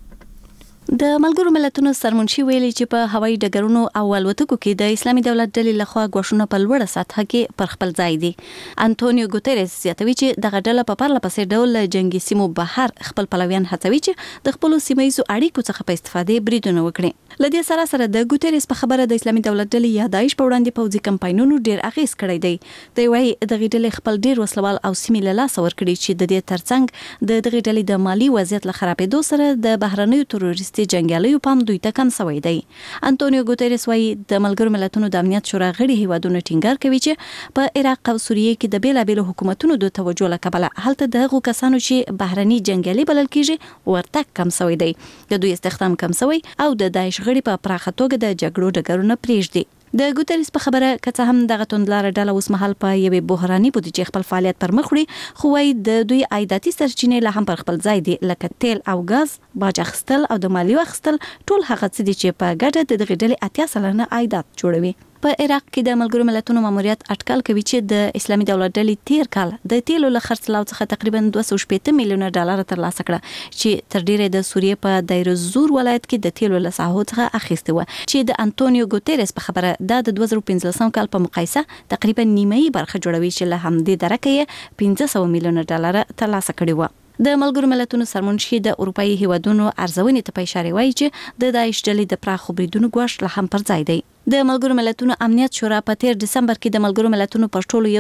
S13: د ملګرو ملتونو سرمنشي ویلي چې په هوایي ډګرونو او الوتکو کې د اسلامي دولت ډلې لخوا غوښنه په لوړه سطح کې پر خپل ځای دي. انټونیو ګوتيرس زیاتوي چې دغه ډله په پرله پسې ډول جنگي سیمو بهر خپل پلویان هڅوي چې د خپل سیمایي اړیکو څخه په استفادې بریدونه وکړي. لدې سره د ګوتيرس په خبره د اسلامي دولت ډلې یادایش په وړاندې پوځي کمپاینونو ډیر اغیز کړی دی. دوی وايي دغه ډلې خپل ډیر وسلوال او سیمې له لاسه ورکړي چې د دې ترڅنګ د دغه ډلې د مالی وضعیت له خرابېدو سره د بهرنیو تروریستي جنگیالیو پام دوی ته کم سوی دی. انټونیو ګوتيرس وايي د ملګرو ملتونو د امنیت شورا غړي هیوادونو ټینګار کوي چې په عراق او سوریه کې د بیلابېلو حکومتونو د توجه لکبله هلته دغه کسانو چې بهرني جنگیالي بلل کیږي ورتګ کم سوی دی. د دوی استخدام کم سوی او د داعش غړي په پراخه توګه د جګړو ډګرونه پریږدي. د ګوتيرس په خبره کته هم دغه توندلار ډله اوس مهال په یوې بحراني بودیجه خپل فعالیت پر مخ وړي، خو وايي د دوی عایداتي سرچینې له هم پر خپل ځای دي لکه تیل او غاز، باج اخیستل او د مالیو اخیستل، ټول هغه څه دي چې په ګډه د دغه ډلې 80% عایدات جوړوي. په عراق کې د ملګرو ملتونو ماموریت اټکل کوي چې د اسلامي دولت ډلې تیر کال د تیلو له خرڅلاو څخه تقریبا 280 میلیونه ډالر ترلاسه کړه چې تر ډیره د سوریه په دیر الزور ولایت کې د تیلو له ساحو څخه اخیسته و چې د انټونیو ګوتيرس په خبره د 2015 کال په مقایسه تقریبا نیمه برخه جوړوي چې له همدې درکه 500 میلیونه ډالر ترلاسه کړي و. د ملګرو ملتونو سرمنشي د اروپאי هیوادونو ارزونې ته په اشاره وایي چې د داعش ډلې د پراخو بریدونو ګواښ له هم پر ځای دی. د ملګرو ملتونو امنیت شورا په 13 دسمبر کې د ملګرو ملتونو پر ټولو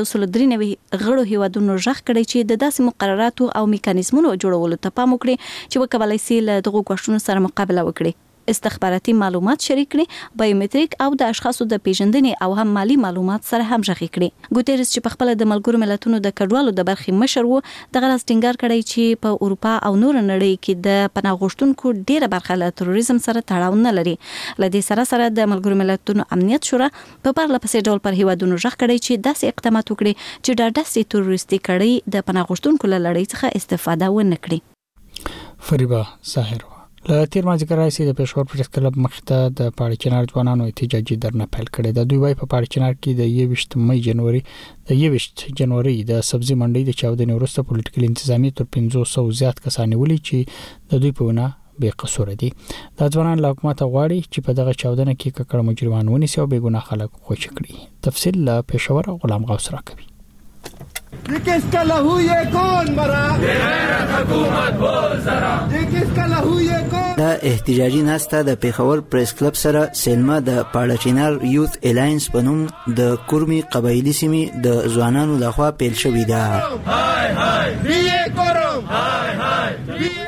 S13: 193 غړو هیوادونو ژغ کړی چې د داسې مقرراتو او میکانیزمونو جوړولو ته پام وکړي چې وکولای شي له دغه غوښتنو سره مقابله وکړي. استخباراتي معلومات شریک کړي، بایومټریک او د اشخاصو د پیژندنې او هم مالی معلومات سره هم ژغ کړي. ګوتيرس چې په خپل د ملګرو ملتونو د کډوالو د برخې مشر وو دغه راز ټینګار کړی چې په اروپا او نور نړۍ کې د پناه غوښتونکو ډیره برخه له تروریزم سره تړاو نه لري. لدې سره د ملګرو ملتونو امنیت شورا په پرله پسې ډول پر هیوادونو ژغ کړی چې داسې اقدامات وکړي چې د داسې تروریستي کړي د پناه غوښتونکو له لړۍ څخه استفاده ونه کړي.
S5: فریبا ظاهر له تیر مازیګر راځي د پېښور پریس کلب مخته د پاړ چنار ځوانانو احتجاجي درنه پیل کړي. د دوی وايي په پاړ چنار کې د 21 جنوري د سبزي منډي د چاودنې وروسته پولیټیکل انتظامی تر 500 زیات کسان ولي چې د دوی په وینا بے قصور دي. د ځوانان له حکومت غواړي چې په دغه چاودنه کې ککړ مجرمان ونیسي او بے ګناه خلک خوشی کړي. تفصیل له پېښور غلام غوث راکوي.
S14: किसका लहू ये कौन मरा غیرت حکومت بول زرا किसका लहू ये कौन.
S25: دا احتجاجي ناسته د پیښور پریس کلب سره سلما د پاړچینار یوث الاینس په نوم د کورمي قبایلی سیمې د ځوانانو لخوا پیل شوې ده.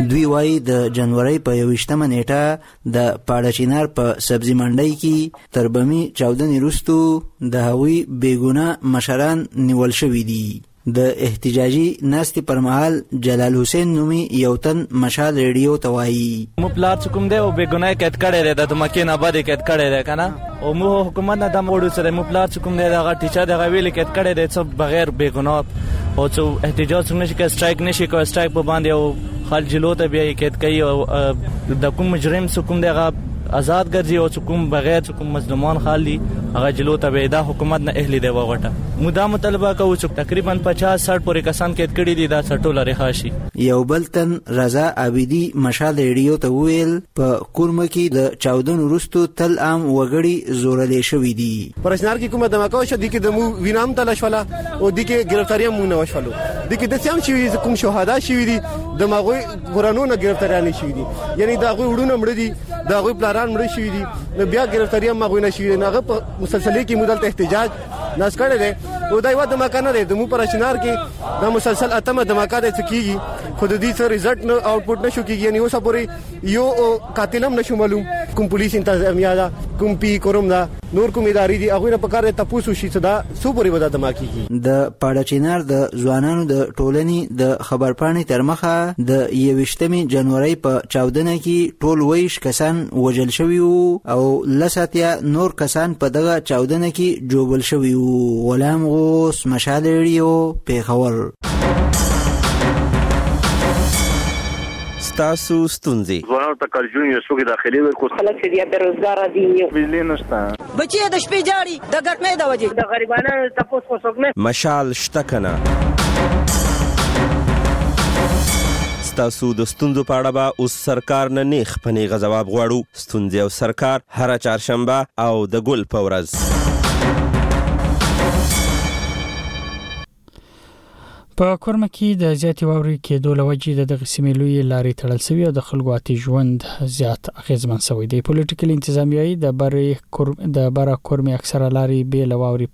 S25: دوی وایي د جنوري په 28 نیټه د پاړچینار په سبزی منډي کې تر بمی چاودنې وروسته د هغوی بیګونه مشران نیول شوي دي. د احتجاجي ناستې پر مهال جلال حسین نومي یو تن مشال ریډیو ته وایي
S9: مو پلار څوک دی او بیګنای قید کړی دی د مکه نه باندې قید کړی دی کنه او مو حکومت نه د موړو سره مو پلار څوک دی دا ټیچر د غویل قید کړی دی څو بغیر بیګنات او څو احتجاج څنګه نشي کوي سټرایک نشي کوي سټرایک په باندې او خال جلو ته بیا قید کوي او د کوم مجرم څوک دی آزاد ګرځي او څوک بغیر څوک مظلومان خالي هغه جلو ته به دا حکومت نه اهلی دی وغټه مودا مطالبه کوي چې تقریبا 50-60 پورې کسان کې کړي دي دا سټول رهاشي.
S25: یو بل تن رضا عابدی مشال ریډیو ته ویل په کورمه کې د چاودن وروسته تل عام وګړي زورلې شوې دي.
S15: پرشنار کې کومه دماکو شو دي کې د مو وینام تل شولا او دي کې گرفتاری مو نه وشولو دي کې د سیام شوی کوم شهدا شوی دي د ماغوي قرانونه گرفتاری شوی دي یعنی دا غوي وډونه مړ دي دا غوي پلاران مړ شوی دي نو بیا گرفتاری ماغوي نه شوی نه په مسلسلي کې مدلته احتجاج ناس کړي دي او دا یو دماکا نه دی د مو پرشنار کې دا مسلسل اتمه دماکا د چکیږي خود دې سره ریزلټ نه آوټپوټ نشو کیږي یعنی اوسه پورې یو قاتلم نشو معلوم کوم پولیس انتظامیه دا کوم پی کوم دا نور کوم ادارې دي هغه په کار ته پوسو شي صدا سو پورې ودا دماکي
S25: د پاړچینار د ځوانانو د ټولنې د خبرپاڼې تر مخه د 28 جنوري په چاودنه کې ټول ویش کسان وژل شوي او لساتیا نور کسان په دغه چاودنه کې جوړول شوي غلام غوث مشال ریډیو پیښور.
S16: تاسو ستونزي
S19: ځوانانو ته کارجون یو څوک داخلي ورکو
S20: خلک چې بیا بیروزګار دي
S19: بجلی نشته
S20: بچي د شپې جاړي د ګټمې د وجې د غریبانو تاسو کو څوک نه
S16: مشال شتکنه تاسو د ستونزو په اړه به اوس سرکار نه نیخ پنی غواب غواړو ستونزې او سرکار هر چهارشنبه او د ګل په ورځ.
S5: په کورمه کې د زیاتې واورې کېدو له وجې د دغه سیمې لویې لارې تړل شوي او د خلکو اتي ژوند زیات اغېزمن شوی دی. پولیټیکل انتظامیه د بره کورمې اکثره لارې بې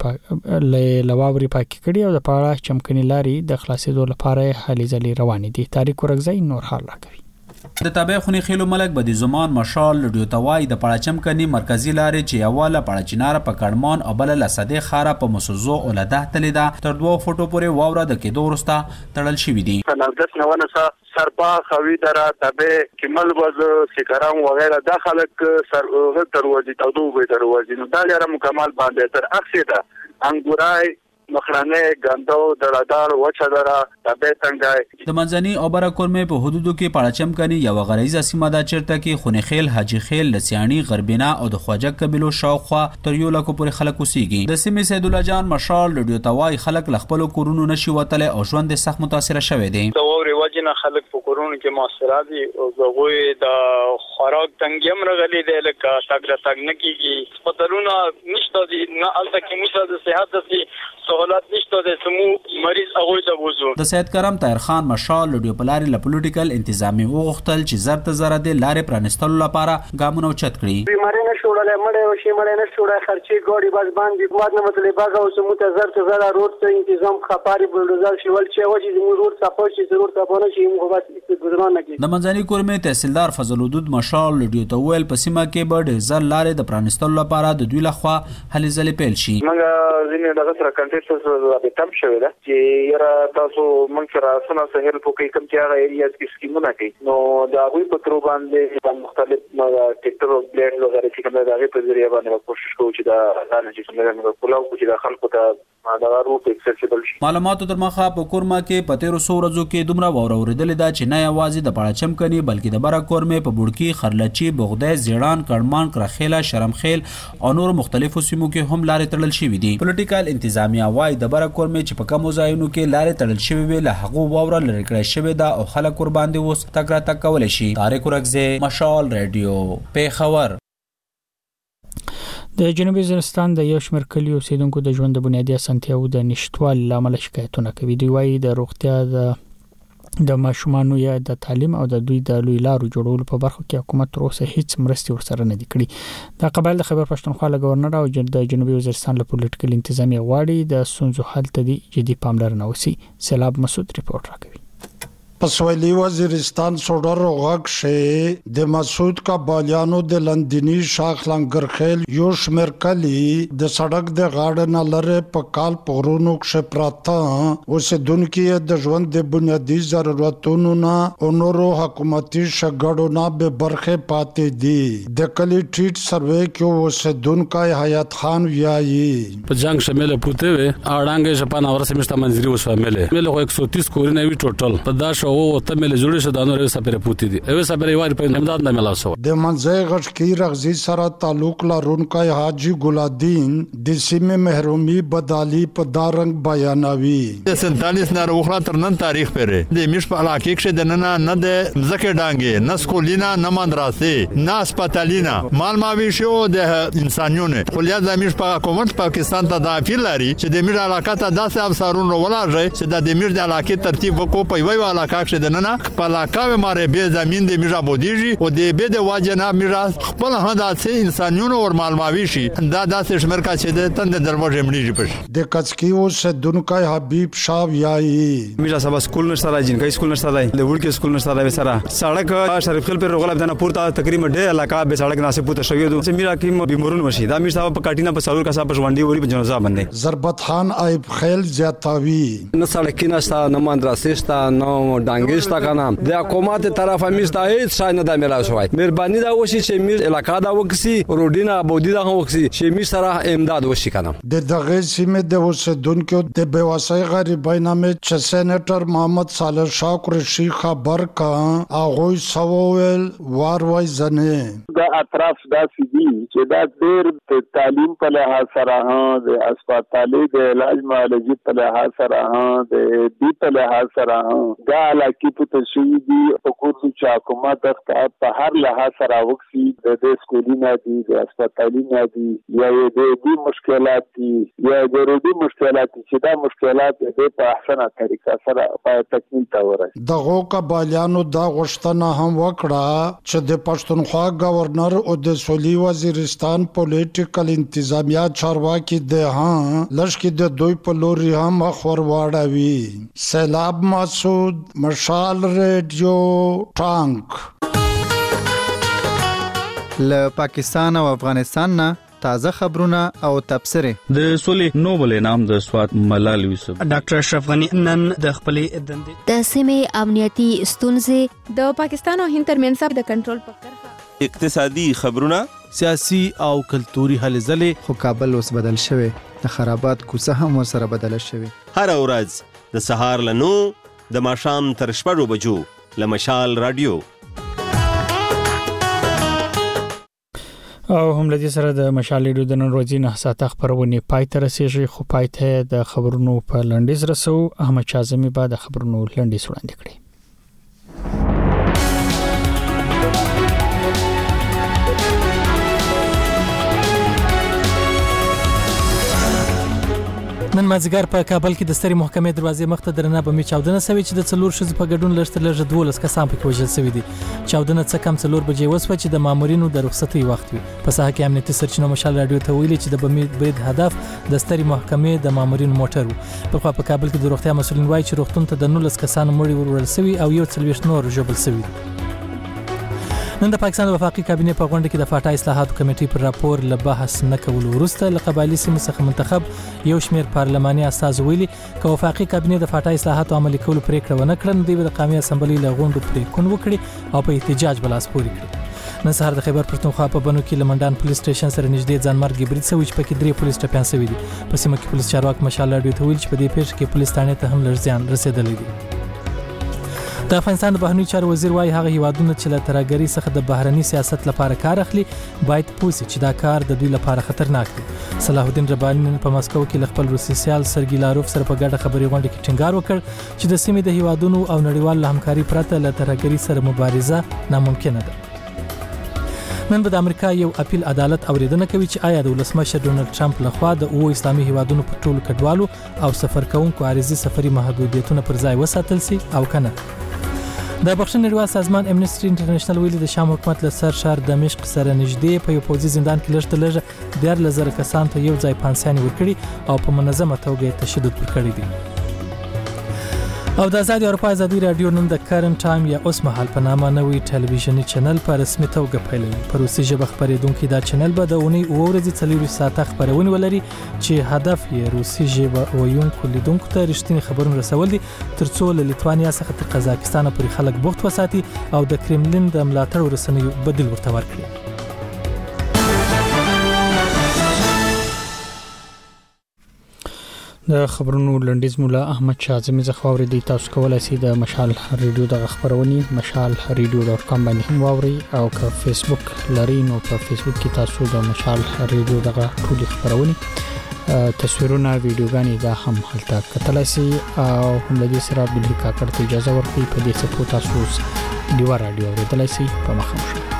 S5: له واورې پاکې کړي او د پاړه چمکني لارې د خلاصېدو لپاره هلې ځلې روانې دي. تاریخ ورغځي نور حال راکوي.
S26: د تابع خونی خیلو ملک بدی زمان مشال لډیو توای د پړاچم کني مرکزی لارې چې اوله پړاچینار په کډمان او بل لسده خاره په مسوزو اولده تلیدا تر 2 فوټو پورې واوره د کېدو ورسته تړل شوې دي.
S19: نلګس نوونه سرپا خوي درا تابع کمل وز سکرام وغیرہ د خلک سر دروازې تودو به دروازې نو دا لاره مکمل باندې تر اخسیده انګورای مخرانه غندو دړادار وچدارا تابع څنګه
S26: د منځني او بره کورمې په حدودو کې پړاچم کني یو غریزه سیمه دا چیرته کې خونی خیل حاجی خیل لسیانی غربینا او د خواجه قبیلو شاوخوا تر یو لکه پورې خلک اوسېږي. د سیمې سید الله جان مشال لډیو توای خلک لخپل کورونو نشي وتله او ژوند سخت متاثر شوه دي.
S27: د ووري وجنه خلک په کورونو کې مؤثره دي او زغوی د خوراک تنګیم رغلي دي لکه تاګ نه کیږي سپټلونه نشته دي نه الته کې مشته د صحت دي سہولت نشته د سمو مریض هغه ته وځو.
S26: د سید کرم طاهر خان مشال لډیو پلاری له پولیټیکل انتظامی وغختل چې زرت زره د لارې پرانستلو لپاره ګامونه اوچت کړي.
S20: بیماری نه شوړل مړې او شي مړې نه شوړل خرچي ګاډي بس باندې کومه نه مطلب باغ او سمو ته زرت زره روډ ته تنظیم خپاري بلډوزر شول چې وجه زمو روډ صفای چې ضرورت صفونه شي مو بس ګذران نه کی.
S26: د منځني کورمې تحصیلدار فضل الودود مشال لډیو ته ویل په سیمه کې به ډېر زر لارې د پرانستلو لپاره د دوی لخوا هلې ځلې پیل شي.
S19: موږ ځینې دغه سره کنټیکټ به تم شوی دا چې یاره تاسو موږ سره سنا سهل په کوم کې هغه ایریاز کې سکیمونه کوي نو دا غوي په تر باندې مختلف ټیکټر او بلیډ وغیرہ چې کومه دغه په ذریعہ باندې کوشش کوو چې دا نه چې څنګه موږ کولاو چې د خلکو ته دا روپ اکسسیبل شي.
S26: معلوماتو تر مخه په کورما کې په 1300 ورځو کې دومره واوره اوریدل دا چې نه یوازې د پړاچم کني بلکې د بره کورمې په بوډکی خرلچي بغداد زیړان کډمان کرخیله شرمخیل او نور مختلفو سیمو کې هم لارې تړل شوې دي. پولیټیکل انتظامیه وايي د بره کورمې چې په کومو ځایونو کې لارې تړل شوې وي له هغه واوره لري کړې شوې ده او خلک ور باندې اوس تک را تک کول شي. طارق ورغزه مشال ریډیو پیښور.
S5: د جنوبي وزیرستان د یو شمېر کلیو اوسیدونکو د ژوند د بنیادي اسانتیاوو د نشټوالي لامل شکایتونه کوي. دوی وايي د روغتیا د ماشومانو یا د تعلیم او د دوی د لوی لارو جوړولو په برخه کې حکومت تر اوسه هیڅ مرستې ورسره نه دي کړې. د قبایل د خیبر پښتونخوا له گورنر او د جنوبي وزیرستان له پولیټیکل انتظامیه غواړي د ستونزو حل ته جدي پاملرنه وشي. سیلاب مسعود ریپورت راکوي.
S1: په سویلي وزیرستان سوډر غږ شه د مسعود کا بالیانو د لندنی شاخ لنګرخیل یو شمیر کلی د سړک د غاړه نه لره په کال پورونو کې پراته اوسه دونکو د ژوند د بنیادی ضرورتونو نه او نورو حکومتي شګړو نه به برخه پاتې دي د کلی ټریټ سروې کې اوسه دونکو حیات خان ویایي
S3: په جنگ شامل پوته و اړانګه شپانه ورسې مشته منځري وشامل مله 130 کورونه وی ټوټل په دا شو او ته مله جوړ شه د نور سپره پوتی دي اوس سپره وای په امداد نه ملا شو
S1: د منځي غټ کی رغزي سره تعلق لرونکو حاجی ګلادین د سیمه محرومي بدالي په دارنګ بیانوي
S7: د 47 نه وروخه تر نن تاریخ پره د مش په علاقه کې د نه د زکه ډانګي نه سکولینا نه مدرسې نه هسپتالینا مال ماوي شو د انسانيونه خلیه د مش په حکومت پاکستان ته داخل لري چې د میر علاقه ته داسې افسرون ولاږي چې د میر د علاقه ترتیب وکړي په یوه علاقه کې د نن په علاقه ماره به زمين د میرا بودیږي او د به د واجنه میرا خپل هداسه انسانيونو او مالماوي شي دا داسې شمر کا چې د تند دروازه مړیږي پښ
S1: د کڅکیو سے دونکای حبیب شاه یای
S18: میرا سبا سکول نشته راځي جنګي سکول نشته راځي د وړ کې سکول نشته راځي سره سړک شریف خل پر غلب دنه پورته تقریبا ډېر علاقه به سړک ناسه پوته شوی دو میرا کې بیمارون وشي دا میرا په کاټینا په سالور کا صاحب ژوندۍ وری په جنازه باندې
S1: ضربت خان ایب خیل زیاتاوی
S18: نه سړک نشته نه مدرسې شته نه ډانګې شته کنه د حکومت طرف همیشته هیڅ شای نه د میرا شوی مهرباني دا وشي چې میر علاقه دا وکسي روډینا بودی دا وکسي چې می سره امداد وشي کنه
S1: د دغه سیمه د اوسیدونکو د بیواسي غریبانو چې سېنیټر محمد صالح شاه قریشي خبر کا هغه سوول واروي زنه
S21: د اطراف دا سدي چې دا ډېر تعلیم په لحاظ سره د هسپتالي د علاج معالجې په لحاظ سره د دې په لحاظ سره دا علاقې په تشوي دي په کوڅو چې حکومت په هر لحاظ سره وکسي د سکولینه دي د هسپتالینه دي یا د دې مشکلات دي یا د روډي مشکلات چې دا مشکلات په احسنه طریقه سره په تکمیل ته ورسي
S1: دغه قبایلیانو دا غوښتنه هم وکړه چې د پښتونخوا گورنر او د سولي وزیرستان پولیټیکل انتظامیه چارواکي ده لشکې د دوی په لوري هم خور واړوي سیلاب مسعود مشال ریډیو ټانک
S11: له پاکستان او افغانستان نه تازه خبرونه او تبصره
S22: د سولې نوبل انعام د سواد ملال یوسف
S8: ډاکټر اشرف غنی نن د خپلې دندې
S2: د سیمې امنیتي ستونزې
S12: د پاکستان او هند ترمنځ د کنټرول په کرښه
S16: اقتصادي خبرونه
S24: سیاسي او کلتوري هلې ځلې
S11: خو کابل اوس بدل شوی د خرابات کوڅه هم ورسره بدل شوی
S16: هر ورځ د سهار له 9 د ماښام تر 6 بجو له مشال رادیو
S5: او هم لدی سره د مشال ریډیو د نن ورځې نه ساته خبرونه پای ته رسیږي خو پای ته د خبرونو په لنډیز رسو احمد شازمی بعد د خبرونو لنډیز وړاندې کړي
S4: نن مازیګر په کابل کې د ستري محکمې دروازې مخ ته درنه بمي چاودنه سوي چې د څلور شذ په ګډون لږ 12 کسان پکې وژل شوي دي چاودنه څه کم 4 بجې وسوه چې د مامورینو د رخصتي وخت وي په ساحه کې امنیتي سرچینو مشال رادیو ته ویلي چې د بمي برید هدف د ستري محکمې د مامورینو موټر وو په خوا په کابل کې د روغتیا مسولین وایي چې روغتون ته د 19 کسانو مړي ورول شوي او یو 40 نور ژوبل شوي نن د پاکستان د وفاقي کابینې په غونډه کې د فاټا اصلاحاتو کمیټې پر راپور له بحث نه کولو وروسته له قبایلی سیمو څخه منتخب یو شمېر پارلماني استازو ویلي چې وفاقي کابینې د فاټا اصلاحاتو عملي کولو پریکړه ونه کړه دوی د قومي اسمبلی له غونډو پریکون وکړي او په احتجاج بلاس پوري کړي نن سهار د خیبر پښتونخوا په بنو کې لمنډان پولیس سټیشن سره نږدې ځانمرګي برید شوی چې پکې 3 پولیس ټپيان شوي دي په سیمه کې پولیس چارواک مشال رادیو ته ویل چې په دې پیښه کې پولیس ثانې ته هم لږ زیان رسیدلی دی د افغانستان د بهرنی چارو وزیر وايي هغه هیوادونه چې له ترهګرۍ څخه د بهرنی سیاست لپاره کار اخلي باید پوسي چې دا کار د دوی لپاره خطرناک دی صلاح الدین رباني په مسکو کې خپل روسي سیال سرګي لاروف سره په ګډه خبري غونډه کې ټینګار وکړ چې د سیمې د هیوادونو او نړیوال همکاري پرته له ترهګرۍ سره مبارزه ناممکنه ده نن د امریکا یو اپیل عدالت اوریدنه کوي چې آیا د ولسمشر ډونالد ټرمپ لخوا د اسلامي هیوادونو په ټولو کډوالو او سفر کوونکو عارضي سفري محدودیتونه پر ځای وساتل شي او کنه د بخښنې نړیوال سازمان امنیسټي انټرنیشنل ویلي د شام حکومت له سر شهر دمشق سره نږدې په یو پوځي زندان کې لږ 10000 کسان ته یو ځای پانسیاني ورکړي او په منظمه توګه تشدد وکړي دي او د آزاد اروپا ازادي رادیو نن د کرنٹ ټایم یا اوس مهال په نامه نوې ټلویزیونی چینل په رسمي توګه پیلوي. په روسي ژبه خبرېدونکي دا چینل به د اونۍ 2 ورځې 4 ساعته خبرونه ولري چې هدف یې روسي ژبه ویونکو لیدونکو ته رښتینی خبرونه رسول دي ترڅو له لیتوانیا څخه تر قزاقستان پورې خلک بوخت وساتي او د کرملین د ملاتړ رسنیو بدیل ورته ورکړي.
S5: د خبرونو لنډیز مولا احمد شاه زمي زخواوري دی تاسو کولای شئ د مشال ریډیو د خبرونی مشالradio.com باندې هم واوري او که فیسبوک لري نو په فیسبوک کې تاسو د مشال ریډیو د ټولي خبرونی تصویرونه ویډیوګانې دا هم هلته کتلای شئ او هم د دې سره بل کاکړ ته اجازه ورکړي په دې څه تاسو دیوا رادیو ورته لای شئ په مخه